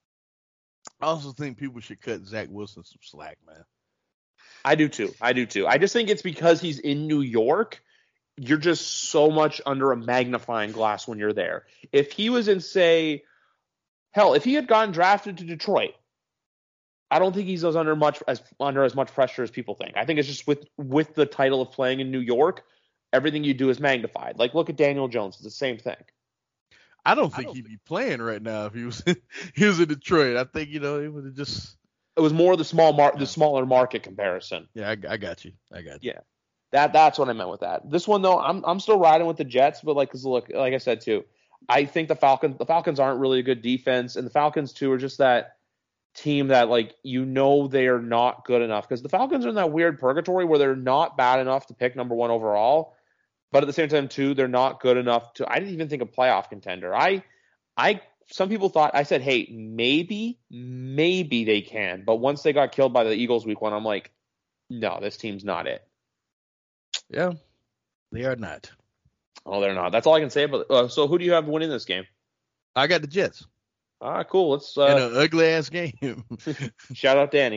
I also think people should cut Zach Wilson some slack, man. I do too. I do too. I just think it's because he's in New York. You're just so much under a magnifying glass when you're there. If he was in, say, hell, if he had gotten drafted to Detroit, I don't think he's as under much as under as much pressure as people think. I think it's just with with the title of playing in New York, everything you do is magnified. Like look at Daniel Jones; it's the same thing. I don't think I don't he'd think... be playing right now if he was he was in Detroit. I think you know he would have just. It was more the small mar- the smaller market comparison. Yeah, I, I got you. I got you. Yeah, that that's what I meant with that. This one though, I'm I'm still riding with the Jets, but like, cause look, like I said too, I think the Falcons the Falcons aren't really a good defense, and the Falcons too are just that team that like you know they are not good enough because the Falcons are in that weird purgatory where they're not bad enough to pick number one overall, but at the same time too they're not good enough to. I didn't even think a playoff contender. I I. Some people thought, I said, hey, maybe, maybe they can. But once they got killed by the Eagles week one, I'm like, no, this team's not it. Yeah, they are not. Oh, they're not. That's all I can say about it. Uh, so who do you have winning this game? I got the Jets. All right, cool. Let's uh, in an ugly ass game. Shout out Danny.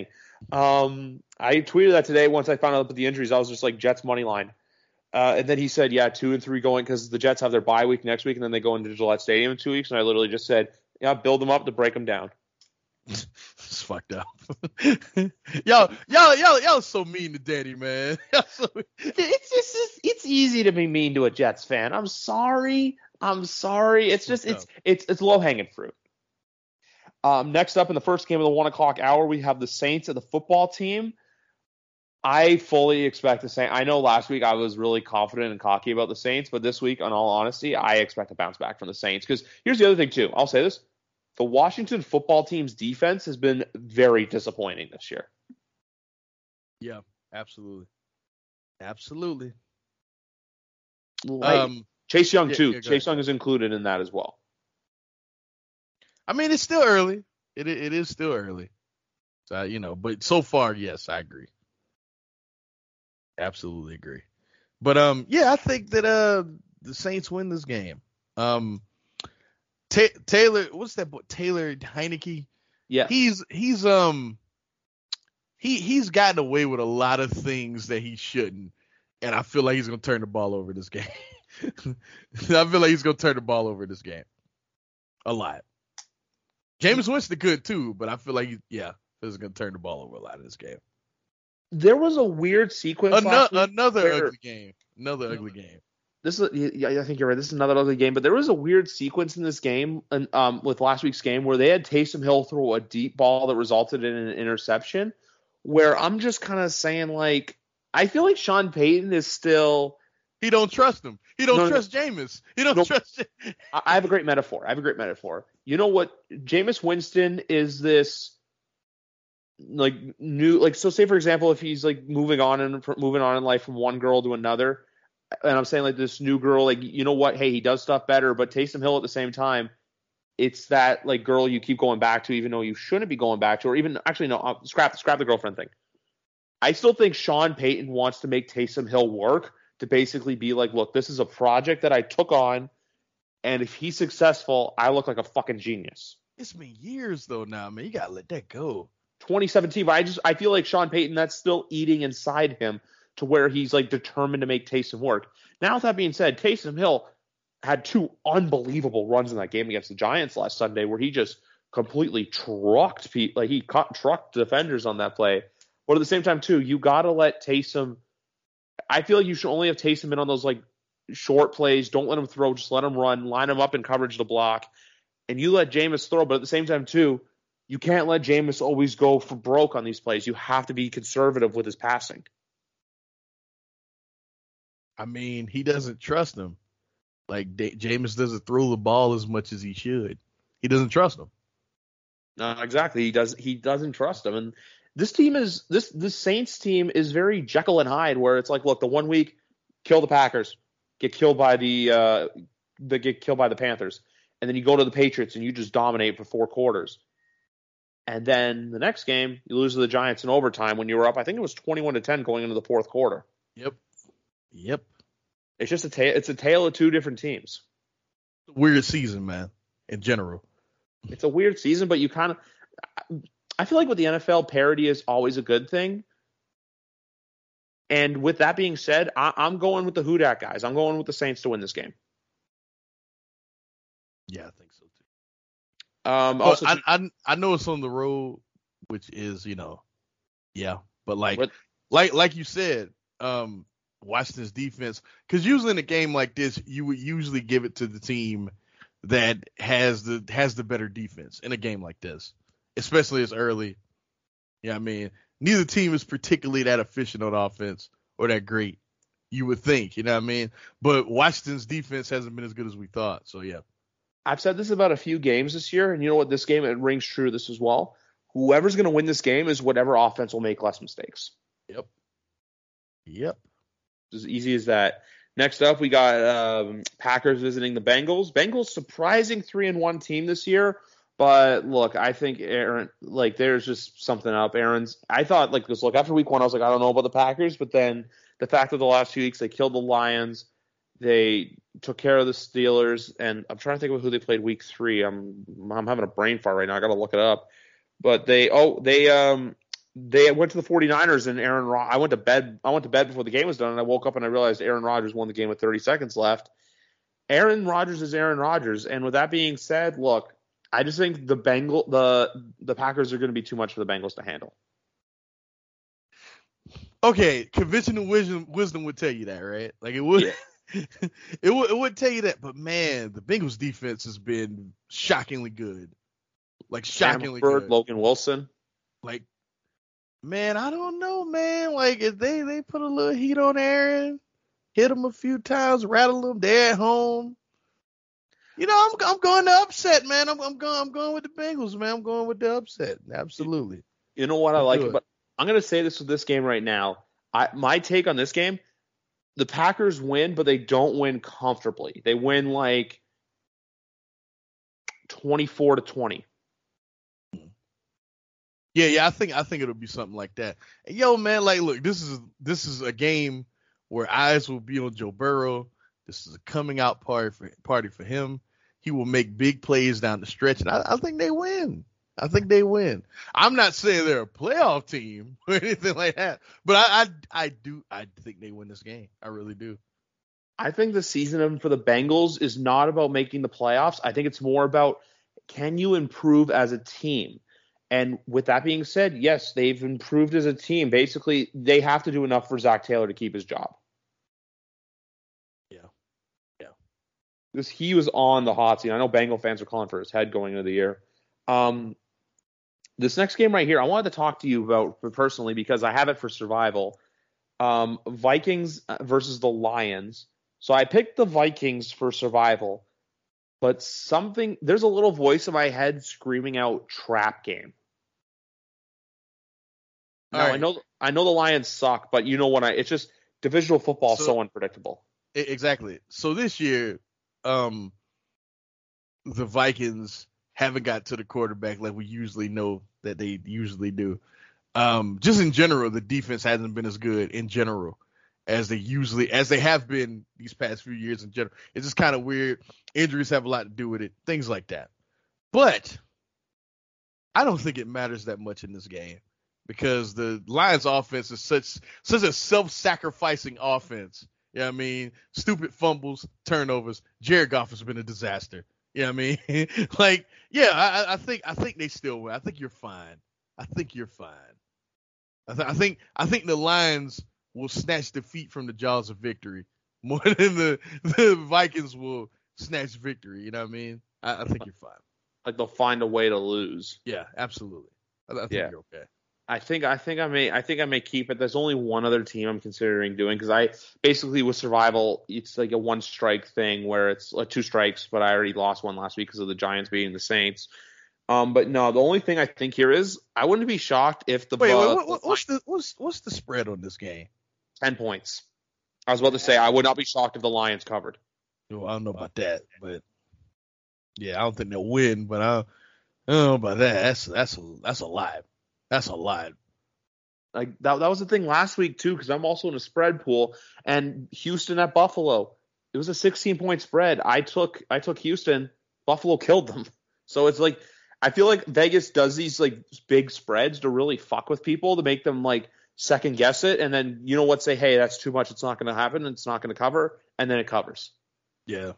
Um, I tweeted that today once I found out about the injuries. I was just like, Jets money line. Uh, and then he said, yeah, two and three going because the Jets have their bye week next week, and then they go into Gillette Stadium in two weeks. And I literally just said, yeah, build them up to break them down. It's fucked up. y'all, y'all, y'all, y'all are so mean to Daddy, man. So it's just it's, it's easy to be mean to a Jets fan. I'm sorry. I'm sorry. It's just it's it's it's low hanging fruit. Um, next up in the first game of the one o'clock hour, we have the Saints and the football team. I fully expect the Saints. I know last week I was really confident and cocky about the Saints, but this week, in all honesty, I expect a bounce back from the Saints. Because here's the other thing, too. I'll say this. The Washington football team's defense has been very disappointing this year. Yeah, absolutely. Absolutely. Like, um, Chase Young, yeah, too. Yeah, Chase ahead. Young is included in that as well. I mean, it's still early. It It is still early. So, you know, but so far, yes, I agree. Absolutely agree. But, um, yeah, I think that uh the Saints win this game. Um, Ta- Taylor, what's that boy? Taylor Heineke? Yeah. He's, he's, um, he, he's gotten away with a lot of things that he shouldn't. And I feel like he's going to turn the ball over this game. I feel like he's going to turn the ball over this game. A lot. Jameis Winston good too, but I feel like, he, yeah, he's going to turn the ball over a lot in this game. There was a weird sequence Another, last week another where, ugly game. Another ugly game. This is, yeah, I think you're right. This is another ugly game, but there was a weird sequence in this game, and um, with last week's game where they had Taysom Hill throw a deep ball that resulted in an interception. Where I'm just kind of saying, like, I feel like Sean Payton is still. He don't trust him. He don't no, trust no, Jameis. He don't no, trust. I have a great metaphor. I have a great metaphor. You know what? Jameis Winston is this. Like new, like so. Say for example, if he's like moving on and moving on in life from one girl to another, and I'm saying like this new girl, like you know what? Hey, he does stuff better, but Taysom Hill at the same time, it's that like girl you keep going back to, even though you shouldn't be going back to, or even actually no, uh, scrap scrap the girlfriend thing. I still think Sean Payton wants to make Taysom Hill work to basically be like, look, this is a project that I took on, and if he's successful, I look like a fucking genius. It's been years though now, man. You gotta let that go. twenty seventeen, but I just I feel like Sean Payton, that's still eating inside him to where he's like determined to make Taysom work. Now with that being said, Taysom Hill had two unbelievable runs in that game against the Giants last Sunday where he just completely trucked Pete, like he caught, trucked defenders on that play. But at the same time too, you gotta let Taysom. I feel like you should only have Taysom in on those like short plays. Don't let him throw, just let him run, line him up in coverage to block, and you let Jameis throw. But at the same time too, you can't let Jameis always go for broke on these plays. You have to be conservative with his passing. I mean, he doesn't trust him. Like D- Jameis doesn't throw the ball as much as he should. He doesn't trust him. No, exactly. He does. He doesn't trust him. And this team is this this Saints team is very Jekyll and Hyde, where it's like, look, the one week kill the Packers, get killed by the uh, the get killed by the Panthers, and then you go to the Patriots and you just dominate for four quarters. And then the next game, you lose to the Giants in overtime when you were up. I think it was twenty-one to ten going into the fourth quarter. Yep. Yep. It's just a ta- it's a tale of two different teams. Weird season, man. In general, it's a weird season, but you kind of. I feel like with the N F L, parity is always a good thing. And with that being said, I- I'm going with the Who Dat guys. I'm going with the Saints to win this game. Yeah, I think so too. Um, well, also, I, I I know it's on the road, which is you know, yeah, but like what, like like you said, um, Washington's defense, because usually in a game like this, you would usually give it to the team that has the has the better defense in a game like this, especially as early. Yeah, I mean, neither team is particularly that efficient on offense or that great. You would think, you know what I mean? But Washington's defense hasn't been as good as we thought. So yeah. I've said this about a few games this year, and you know what? This game, it rings true this as well. Whoever's going to win this game is whatever offense will make less mistakes. Yep. Yep. As easy as that. Next up, we got um, Packers visiting the Bengals. Bengals surprising three and one team this year, but look, I think Aaron, like, there's just something up. Aaron's. I thought like this. Look, after week one, I was like, I don't know about the Packers, but then the fact that the last few weeks they killed the Lions, they took care of the Steelers, and I'm trying to think of who they played week three. I'm I'm having a brain fart right now. I got to look it up. But they oh they um they went to the 49ers and Aaron Rod- I went to bed I went to bed before the game was done, and I woke up and I realized Aaron Rodgers won the game with thirty seconds left. Aaron Rodgers is Aaron Rodgers, and with that being said, look, I just think the Bengal the the Packers are going to be too much for the Bengals to handle. Okay, conventional wisdom wisdom would tell you that, right? Like it would, yeah. it would it would tell you that. But man, the Bengals defense has been shockingly good, like shockingly Stanford, good. Logan Wilson, like man, I don't know, man. Like if they they put a little heat on Aaron, hit him a few times, rattle him. They're at home. You know, I'm I'm going to upset, man. I'm I'm going I'm going with the Bengals, man. I'm going with the upset. Absolutely. You know what I like about I'm going to say this with this game right now. I, my take on this game, the Packers win, but they don't win comfortably. They win like twenty-four to twenty. Yeah, yeah, I think I think it'll be something like that. And yo, man, like, look, this is this is a game where eyes will be on Joe Burrow. This is a coming out party for party for him. He will make big plays down the stretch, and I, I think they win. I think they win. I'm not saying they're a playoff team or anything like that, but I, I, I do. I think they win this game. I really do. I think the season for the Bengals is not about making the playoffs. I think it's more about, can you improve as a team? And with that being said, yes, they've improved as a team. Basically, they have to do enough for Zach Taylor to keep his job. Yeah. Yeah. Because he was on the hot seat. I know Bengal fans are calling for his head going into the year. Um, This next game right here, I wanted to talk to you about personally because I have it for survival. Um, Vikings versus the Lions. So I picked the Vikings for survival, but something there's a little voice in my head screaming out trap game. Now right. I know I know the Lions suck, but you know what I it's just divisional football so, so unpredictable. Exactly. So this year, um, the Vikings haven't got to the quarterback like we usually know that they usually do. Um, just in general, the defense hasn't been as good in general as they usually, as they have been these past few years in general. It's just kind of weird. Injuries have a lot to do with it, things like that. But I don't think it matters that much in this game because the Lions offense is such, such a self-sacrificing offense. You know what I mean? Stupid fumbles, turnovers. Jared Goff has been a disaster. You know what I mean? like, yeah, I, I think I think they still win. I think you're fine. I think you're fine. I, th- I think I think the Lions will snatch defeat from the jaws of victory more than the, the Vikings will snatch victory. You know what I mean? I, I think you're fine. Like they'll find a way to lose. Yeah, absolutely. I, I think yeah. you're okay. I think I think I may I think I may keep it. There's only one other team I'm considering doing because I basically with survival it's like a one strike thing where it's like two strikes, but I already lost one last week because of the Giants beating the Saints. Um, but no, the only thing I think here is I wouldn't be shocked if the wait, uh, wait what, what's the what's what's the spread on this game? Ten points. I was about to say I would not be shocked if the Lions covered. Well, I don't know about that, but yeah, I don't think they'll win. But I, I don't know about that. That's that's a, that's a lot. That's a lot. Like that, that was the thing last week too, because I'm also in a spread pool. And Houston at Buffalo, it was a sixteen point spread. I took I took Houston. Buffalo killed them. So it's like I feel like Vegas does these like big spreads to really fuck with people to make them like second guess it, and then you know what, say, hey, that's too much. It's not going to happen. It's not going to cover, and then it covers. Yeah.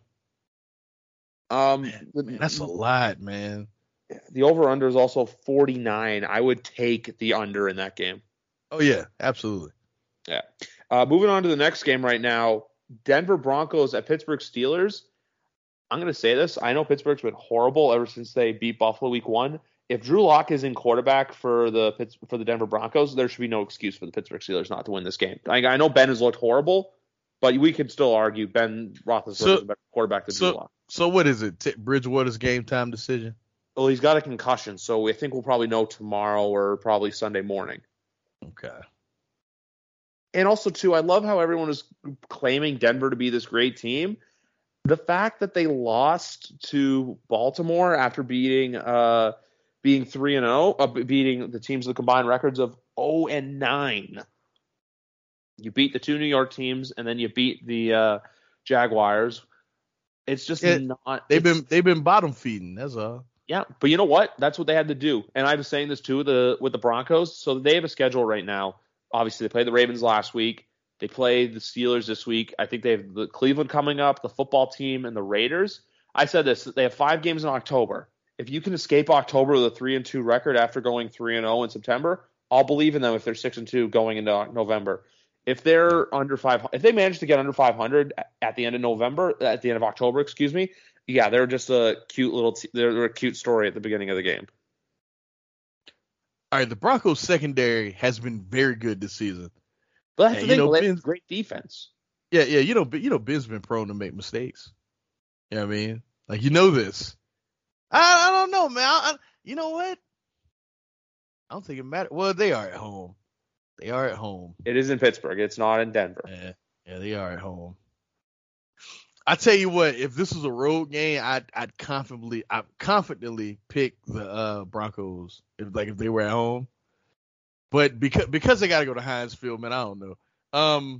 Um, man, man, that's a lot, man. The over-under is also forty-nine. I would take the under in that game. Oh, yeah, absolutely. Yeah. Uh, moving on to the next game right now, Denver Broncos at Pittsburgh Steelers. I'm going to say this. I know Pittsburgh's been horrible ever since they beat Buffalo week one. If Drew Lock is in quarterback for the for the Denver Broncos, there should be no excuse for the Pittsburgh Steelers not to win this game. I, I know Ben has looked horrible, but we could still argue Ben Roethlisberger so, is a better quarterback than so, Drew Lock. So what is it? T- Bridgewater's game time decision? Well, he's got a concussion, so I think we'll probably know tomorrow or probably Sunday morning. Okay. And also, too, I love how everyone is claiming Denver to be this great team. The fact that they lost to Baltimore after beating uh, being three and zero, uh, beating the teams with combined records of zero and nine. You beat the two New York teams, and then you beat the uh, Jaguars. It's just it, not. They've been they've been bottom feeding. That's all. Yeah, but you know what? That's what they had to do. And I was saying this too the with the Broncos. So they have a schedule right now. Obviously, they played the Ravens last week. They play the Steelers this week. I think they have the Cleveland coming up, the football team, and the Raiders. I said this: they have five games in October. If you can escape October with a three and two record after going three and zero in September, I'll believe in them if they're six and two going into November. If they're under five, if they manage to get under five hundred at the end of November, at the end of October, excuse me, yeah, they're just a cute little, t- they're, they're a cute story at the beginning of the game. All right, the Broncos secondary has been very good this season. But that's And, the you thing, know, they have Ben's- great defense. Yeah, yeah, you know, you know, Ben's been prone to make mistakes. You know what I mean? Like, you know this. I, I don't know, man. I, I, you know what? I don't think it matters. Well, they are at home. They are at home. It is in Pittsburgh. It's not in Denver. Yeah, yeah, they are at home. I tell you what, if this was a road game, I'd I'd confidently I confidently pick the uh, Broncos if like if they were at home. But because because they got to go to Heinz Field, man, I don't know. Um,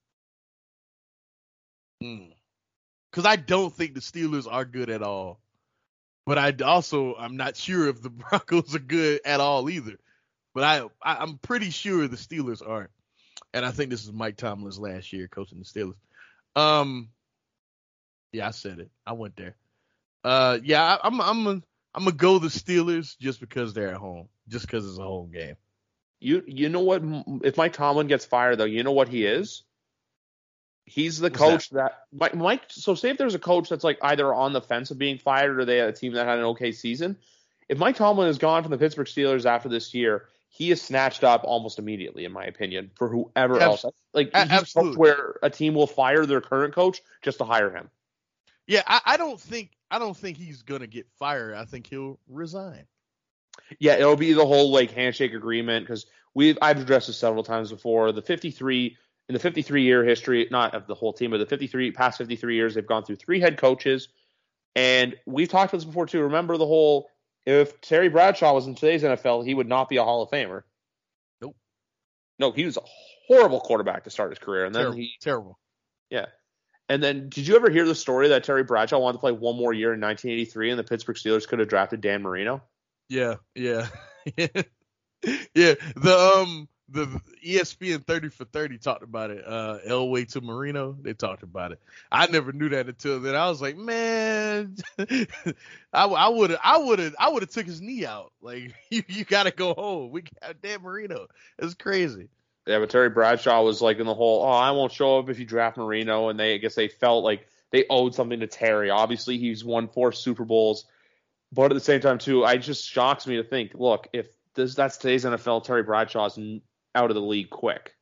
because I don't think the Steelers are good at all. But I also I'm not sure if the Broncos are good at all either. But I, I I'm pretty sure the Steelers aren't. And I think this is Mike Tomlin's last year coaching the Steelers. Um. Yeah, I said it. I went there. Uh, yeah, I, I'm I'm a, I'm gonna go the Steelers just because they're at home, just because it's a home game. You you know what? If Mike Tomlin gets fired, though, you know what he is? He's the What's coach that, that Mike, Mike. So say if there's a coach that's like either on the fence of being fired or they had a team that had an okay season. If Mike Tomlin is gone from the Pittsburgh Steelers after this year, he is snatched up almost immediately, in my opinion, for whoever Abs- else. Like a- he's a absolutely. coach where a team will fire their current coach just to hire him. Yeah, I, I don't think I don't think he's gonna get fired. I think he'll resign. Yeah, it'll be the whole like handshake agreement because we've I've addressed this several times before. The fifty-three in the fifty-three year history, not of the whole team, but the fifty-three past fifty-three years, they've gone through three head coaches, and we've talked about this before too. Remember the whole if Terry Bradshaw was in today's N F L, he would not be a Hall of Famer. Nope. No, he was a horrible quarterback to start his career, and then Terrible. he Terrible. yeah. And then, did you ever hear the story that Terry Bradshaw wanted to play one more year in nineteen eighty-three, and the Pittsburgh Steelers could have drafted Dan Marino? Yeah, yeah, yeah. The um the E S P N thirty for thirty talked about it. Uh, Elway to Marino, they talked about it. I never knew that until then. I was like, man, I would have, I would have, I would have took his knee out. Like, you, you got to go home. We got Dan Marino. It's crazy. Yeah, but Terry Bradshaw was like in the whole, oh, I won't show up if you draft Marino, and they I guess they felt like they owed something to Terry. Obviously, he's won four Super Bowls, but at the same time, too, it just shocks me to think, look, if this that's today's N F L, Terry Bradshaw's out of the league quick.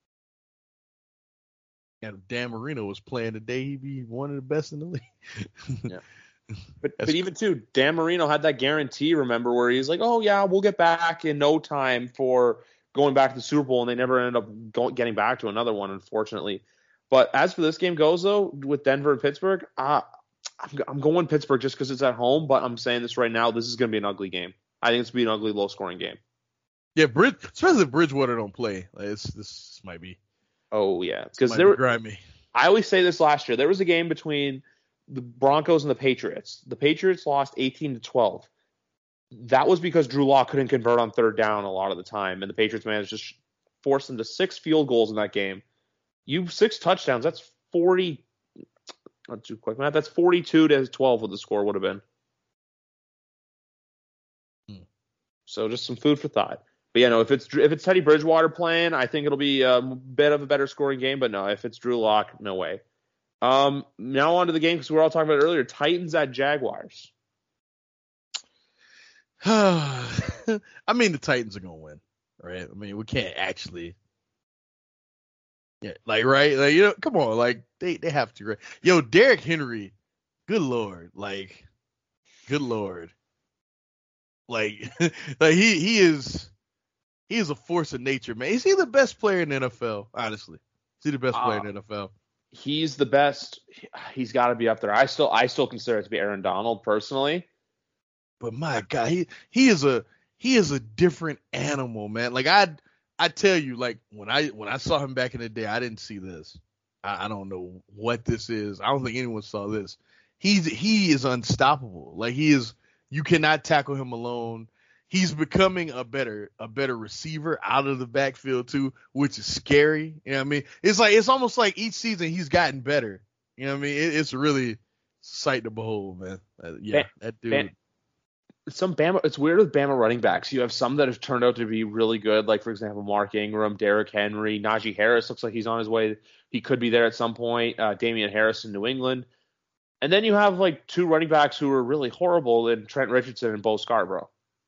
And if Dan Marino was playing today, he'd be one of the best in the league. Yeah. But but even too, Dan Marino had that guarantee, remember, where he's like, oh yeah, we'll get back in no time for going back to the Super Bowl, and they never ended up going, getting back to another one, unfortunately. But as for this game goes, though, with Denver and Pittsburgh, uh, I'm, I'm going Pittsburgh just because it's at home, but I'm saying this right now, this is going to be an ugly game. I think it's going to be an ugly, low-scoring game. Yeah, Brid- especially if Bridgewater don't play. Like, it's, this might be Oh, yeah. Because might there, be grimy. I always say this last year. There was a game between the Broncos and the Patriots. The Patriots lost eighteen to twelve. That was because Drew Lock couldn't convert on third down a lot of the time, and the Patriots managed to sh- force them to six field goals in that game. You six touchdowns. That's forty. Not too quick, Matt. That's forty-two to twelve. What the score would have been. Hmm. So just some food for thought. But yeah, no. If it's if it's Teddy Bridgewater playing, I think it'll be a bit of a better scoring game. But no, if it's Drew Lock, no way. Um, now on to the game because we were all talking about it earlier. Titans at Jaguars. I mean, the Titans are gonna win, right? I mean, we can't actually, yeah, like right, like you know, come on, like they they have to, right? Yo, Derrick Henry, good lord, like, good lord, like, like he he is he is a force of nature, man. Is he the best player in the N F L? Honestly, is he the best player uh, in the N F L? He's the best. He's got to be up there. I still I still consider it to be Aaron Donald personally. But my God, he he is a he is a different animal, man. Like I I tell you, like when I when I saw him back in the day, I didn't see this. I, I don't know what this is. I don't think anyone saw this. He's he is unstoppable. Like he is You cannot tackle him alone. He's becoming a better a better receiver out of the backfield too, which is scary. You know what I mean? It's like it's almost like each season he's gotten better. You know what I mean? It, it's really sight to behold, man. Uh, yeah, Ban- that dude. Ban- some Bama, it's weird with Bama running backs. You have some that have turned out to be really good, like for example, Mark Ingram, Derrick Henry, Najee Harris looks like he's on his way. He could be there at some point. Uh, Damian Harris in New England, and then you have like two running backs who are really horrible in Trent Richardson and Bo Scarborough.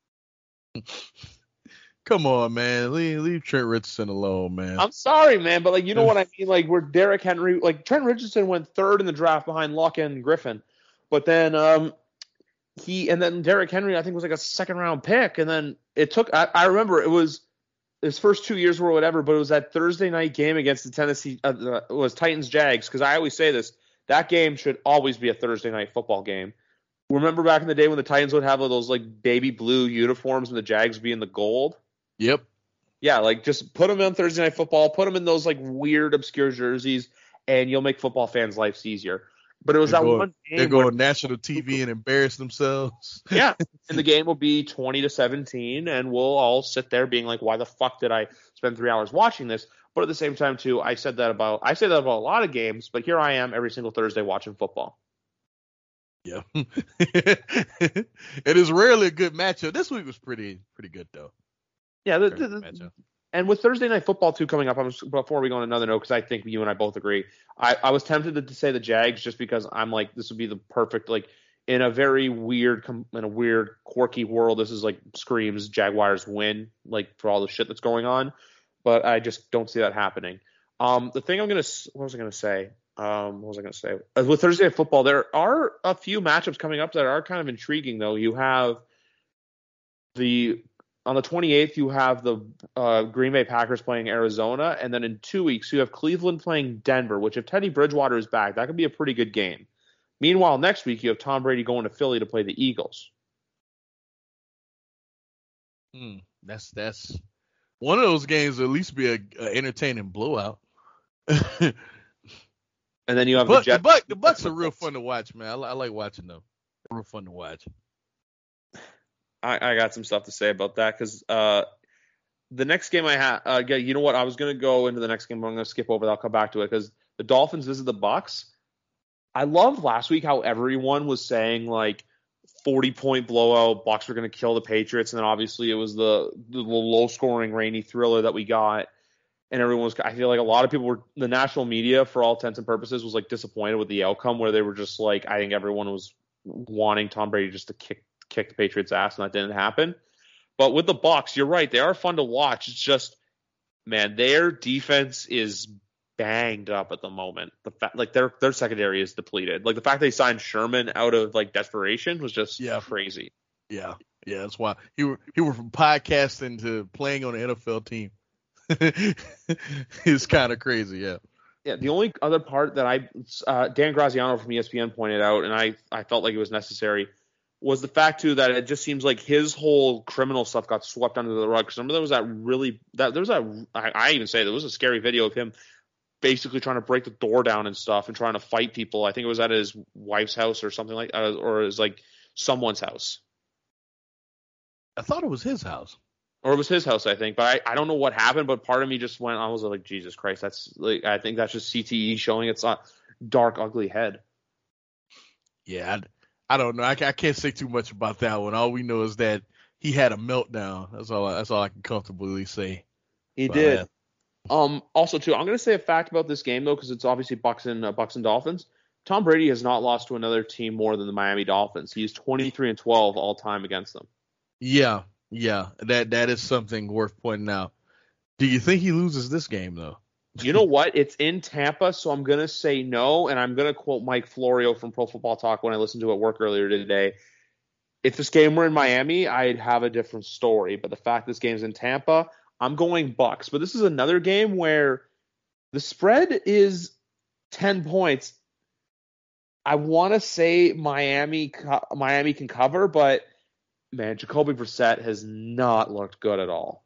Come on, man. Leave, leave Trent Richardson alone, man. I'm sorry, man, but like you know what I mean. Like where Derrick Henry, like Trent Richardson went third in the draft behind Luck and Griffin, but then um. He and then Derrick Henry, I think, was like a second round pick, and then it took. I, I remember it was his first two years or whatever, but it was that Thursday night game against the Tennessee uh, it was Titans Jags, because I always say this: that game should always be a Thursday night football game. Remember back in the day when the Titans would have those like baby blue uniforms and the Jags be in the gold? Yep. Yeah, like just put them on Thursday night football, put them in those like weird obscure jerseys, and you'll make football fans' lives easier. But it was they're that going, one game. They're going where, national T V and embarrass themselves. Yeah, and the game will be twenty to seventeen, and we'll all sit there being like, "Why the fuck did I spend three hours watching this?" But at the same time, too, I said that about I say that about a lot of games, but here I am every single Thursday watching football. Yeah, it is rarely a good matchup. This week was pretty pretty good though. Yeah, the, the, the, and with Thursday Night Football too coming up, I'm just, before we go on another note, because I think you and I both agree, I, I was tempted to, to say the Jags just because I'm like, this would be the perfect, like, in a very weird, in a weird, quirky world, this is like screams Jaguars win, like, for all the shit that's going on, but I just don't see that happening. Um, the thing I'm gonna, what was I gonna say? Um, what was I gonna say? Uh, with Thursday Night Football, there are a few matchups coming up that are kind of intriguing, though. You have the On the twenty-eighth, you have the uh, Green Bay Packers playing Arizona, and then in two weeks, you have Cleveland playing Denver, which if Teddy Bridgewater is back, that could be a pretty good game. Meanwhile, next week, you have Tom Brady going to Philly to play the Eagles. Hmm, that's that's one of those games will at least be a, a entertaining blowout. And then you have but, the Jets. The, Buc- the Bucks are real fun to watch, man. I, li- I like watching them. They're real fun to watch. I, I got some stuff to say about that because uh, the next game I have, uh, yeah, you know what? I was going to go into the next game, but I'm going to skip over that. I'll come back to it because the Dolphins visit the Bucks. I loved last week how everyone was saying like forty point blowout, Bucks are going to kill the Patriots, and then obviously it was the, the low scoring rainy thriller that we got, and everyone was. I feel like a lot of people were the national media, for all intents and purposes, was like disappointed with the outcome, where they were just like, I think everyone was wanting Tom Brady just to kick. kick the Patriots' ass, and that didn't happen. But with the Bucs, you're right. They are fun to watch. It's just, man, their defense is banged up at the moment. The fact, like their their secondary is depleted. Like the fact they signed Sherman out of like desperation was just yeah. crazy. Yeah, yeah, that's why he were he were from podcasting to playing on an N F L team. It's kind of crazy, yeah. Yeah, the only other part that I uh, Dan Graziano from E S P N pointed out, and I I felt like it was necessary, was the fact too that it just seems like his whole criminal stuff got swept under the rug. Because remember there was that really that there was that I, I even say there was a scary video of him basically trying to break the door down and stuff and trying to fight people. I think it was at his wife's house or something like, uh, or it was like someone's house. I thought it was his house. Or it was his house, I think, but I, I don't know what happened. But part of me just went, I was like, Jesus Christ, that's like, I think that's just C T E showing its uh, dark, ugly head. Yeah, I, I don't know. I, I can't say too much about that one. All we know is that he had a meltdown. That's all. I, that's all I can comfortably say. He did. That. Um. Also, too, I'm going to say a fact about this game though, because it's obviously Bucs and uh, Bucs and Dolphins. Tom Brady has not lost to another team more than the Miami Dolphins. He's twenty-three and twelve all time against them. Yeah. Yeah, that that is something worth pointing out. Do you think he loses this game, though? You know what? It's in Tampa, so I'm going to say no, and I'm going to quote Mike Florio from Pro Football Talk when I listened to it at work earlier today. If this game were in Miami, I'd have a different story, but the fact this game's in Tampa, I'm going Bucs. But this is another game where the spread is ten points. I want to say Miami Miami can cover, but man, Jacoby Brissett has not looked good at all.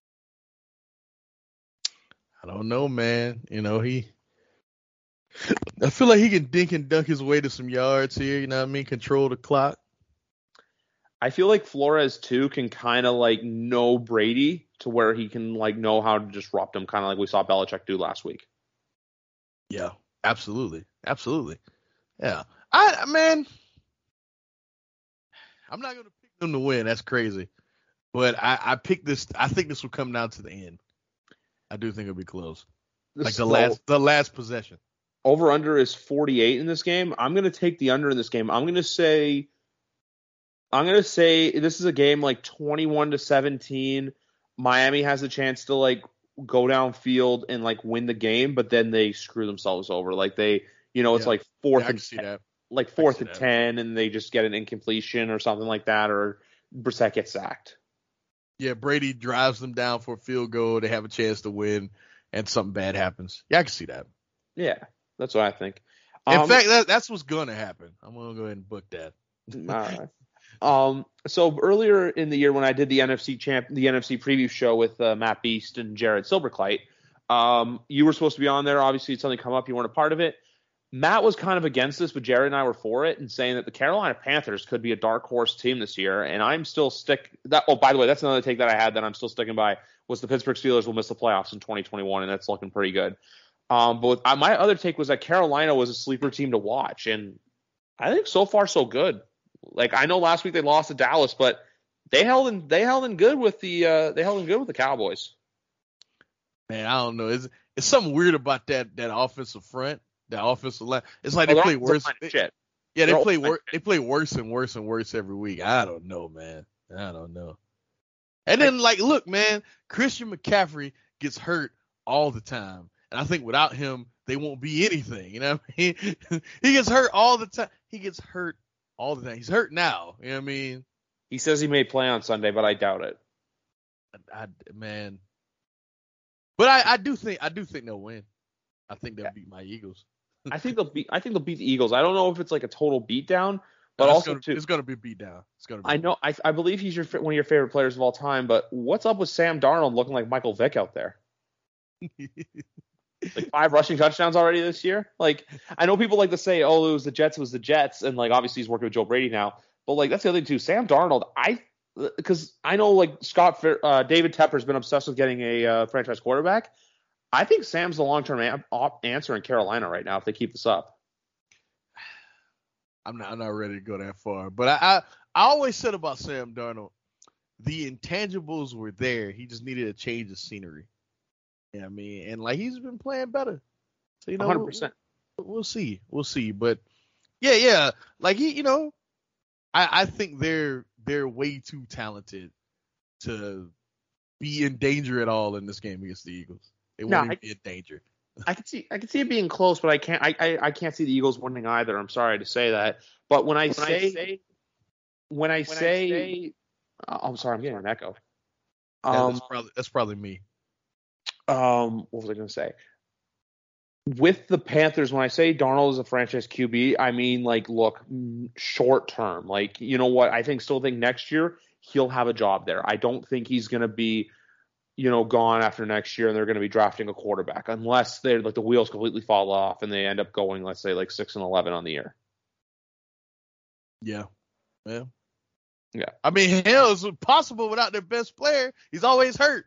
I don't know, man. You know, he – I feel like he can dink and dunk his way to some yards here. You know what I mean? Control the clock. I feel like Flores too can kind of like know Brady to where he can like know how to disrupt him, kind of like we saw Belichick do last week. Yeah, absolutely, absolutely. Yeah, I man, I'm not gonna pick them to win. That's crazy, but I, I picked this. I think this will come down to the end. I do think it'll be close, This, like the last the last possession. Over under is forty-eight in this game. I'm gonna take the under in this game. I'm gonna say. I'm going to say this is a game like twenty-one to seventeen. Miami has a chance to like go downfield and like win the game, but then they screw themselves over. Like they, you know, it's Yeah. like fourth Yeah, I can and see ten, that. like fourth see and that. ten, and they just get an incompletion or something like that, or Brissett gets sacked. Yeah, Brady drives them down for a field goal. They have a chance to win, and something bad happens. Yeah, I can see that. Yeah, that's what I think. In Um, fact, that, that's what's gonna happen. I'm gonna go ahead and book that. all right. Um, so earlier in the year when I did the N F C champ, the N F C preview show with uh, Matt Beast and Jared Silverclight, um, you were supposed to be on there. Obviously, something come up, you weren't a part of it. Matt was kind of against this, but Jared and I were for it and saying that the Carolina Panthers could be a dark horse team this year. And I'm still stick that. Oh, by the way, that's another take that I had that I'm still sticking by was the Pittsburgh Steelers will miss the playoffs in twenty twenty-one, and that's looking pretty good. Um, but with, uh, my other take was that Carolina was a sleeper team to watch, and I think so far so good. Like I know last week they lost to Dallas, but they held in they held in good with the uh, they held in good with the Cowboys. Man, I don't know. It's it's something weird about that that offensive front, that offensive line. It's like Oh, they they're play all worse. line of shit. Yeah, they They're all play line of worse. They play worse and worse and worse every week. I don't know, man. I don't know. And then like, look, man, Christian McCaffrey gets hurt all the time, and I think without him, they won't be anything. You know what I mean? He gets hurt all the time. He gets hurt all the time. He's hurt now. You know what I mean? He says he may play on Sunday, but I doubt it. I, I man. But I, I do think I do think they'll win. I think they'll Yeah. beat my Eagles. I think they'll beat. I think they'll beat the Eagles. I don't know if it's like a total beatdown, but it's also gonna, too. it's gonna be beat down. It's gonna be I know. I, I believe he's your one of your favorite players of all time. But what's up with Sam Darnold looking like Michael Vick out there? Like five rushing touchdowns already this year. Like I know people like to say, "Oh, it was the Jets, it was the Jets," and like obviously he's working with Joe Brady now. But like that's the other thing too. Sam Darnold, I because I know like Scott uh, David Tepper's been obsessed with getting a uh, franchise quarterback. I think Sam's the long term a- answer in Carolina right now if they keep this up. I'm not I'm not ready to go that far. But I, I I always said about Sam Darnold, the intangibles were there. He just needed a change of scenery. Yeah, I mean, and like he's been playing better. So you know, one hundred percent. We'll, we'll see, we'll see. But yeah, yeah, like he, you know, I I think they're they're way too talented to be in danger at all in this game against the Eagles. They No, won't I- even be in danger. I can see I can see it being close, but I can't I, I, I can't see the Eagles winning either. I'm sorry to say that. But when I When say, I say, when I when say, I say, uh, I'm sorry, I'm getting an echo. Yeah, Um, that's probably that's probably me. um, what was I going to say? With the Panthers, when I say Darnold is a franchise Q B, I mean like, look, mm, short term. Like, you know what? I think still think next year he'll have a job there. I don't think he's going to be, you know, gone after next year and they're going to be drafting a quarterback unless they're like the wheels completely fall off and they end up going, let's say, like six and eleven on the year. Yeah, yeah, Yeah. I mean, hell, it's possible without their best player. He's always hurt.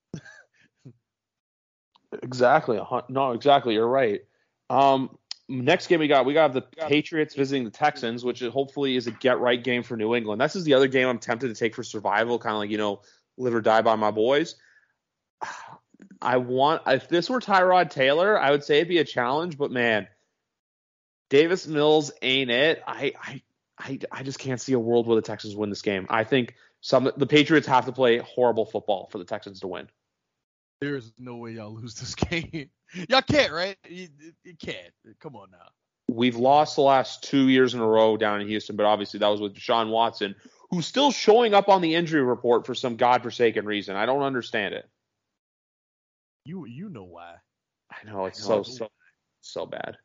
Exactly. a hun- No, exactly. You're right. Um, next game we got, we got the Patriots visiting the Texans, which is hopefully is a get right game for New England. This is the other game I'm tempted to take for survival, kind of like, you know, live or die by my boys. I want, if this were Tyrod Taylor, I would say it'd be a challenge, but man, Davis Mills ain't it. I, I, I, I just can't see a world where the Texans win this game. I think some the Patriots have to play horrible football for the Texans to win. There's no way y'all lose this game. Y'all can't, right? You, you can't. Come on now. We've lost the last two years in a row down in Houston, but obviously that was with Deshaun Watson, who's still showing up on the injury report for some godforsaken reason. I don't understand it. You you know why. I know it's I know. so so so bad.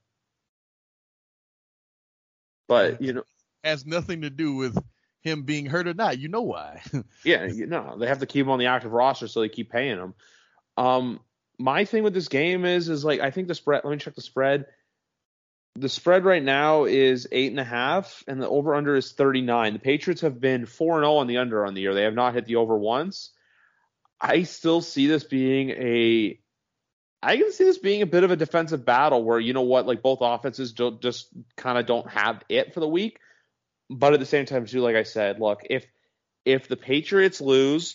But you know, Has nothing to do with him being hurt or not. You know why. yeah, you know they have to keep him on the active roster, so they keep paying him. Um, my thing with this game is is like I think the spread. Let me check the spread. The spread right now is eight and a half, and the over under is thirty-nine. The Patriots have been four and zero on the under on the year. They have not hit the over once. I still see this being a, I can see this being a bit of a defensive battle where, you know what, like both offenses don't just kind of don't have it for the week. But at the same time, too, like I said, look, if if the Patriots lose,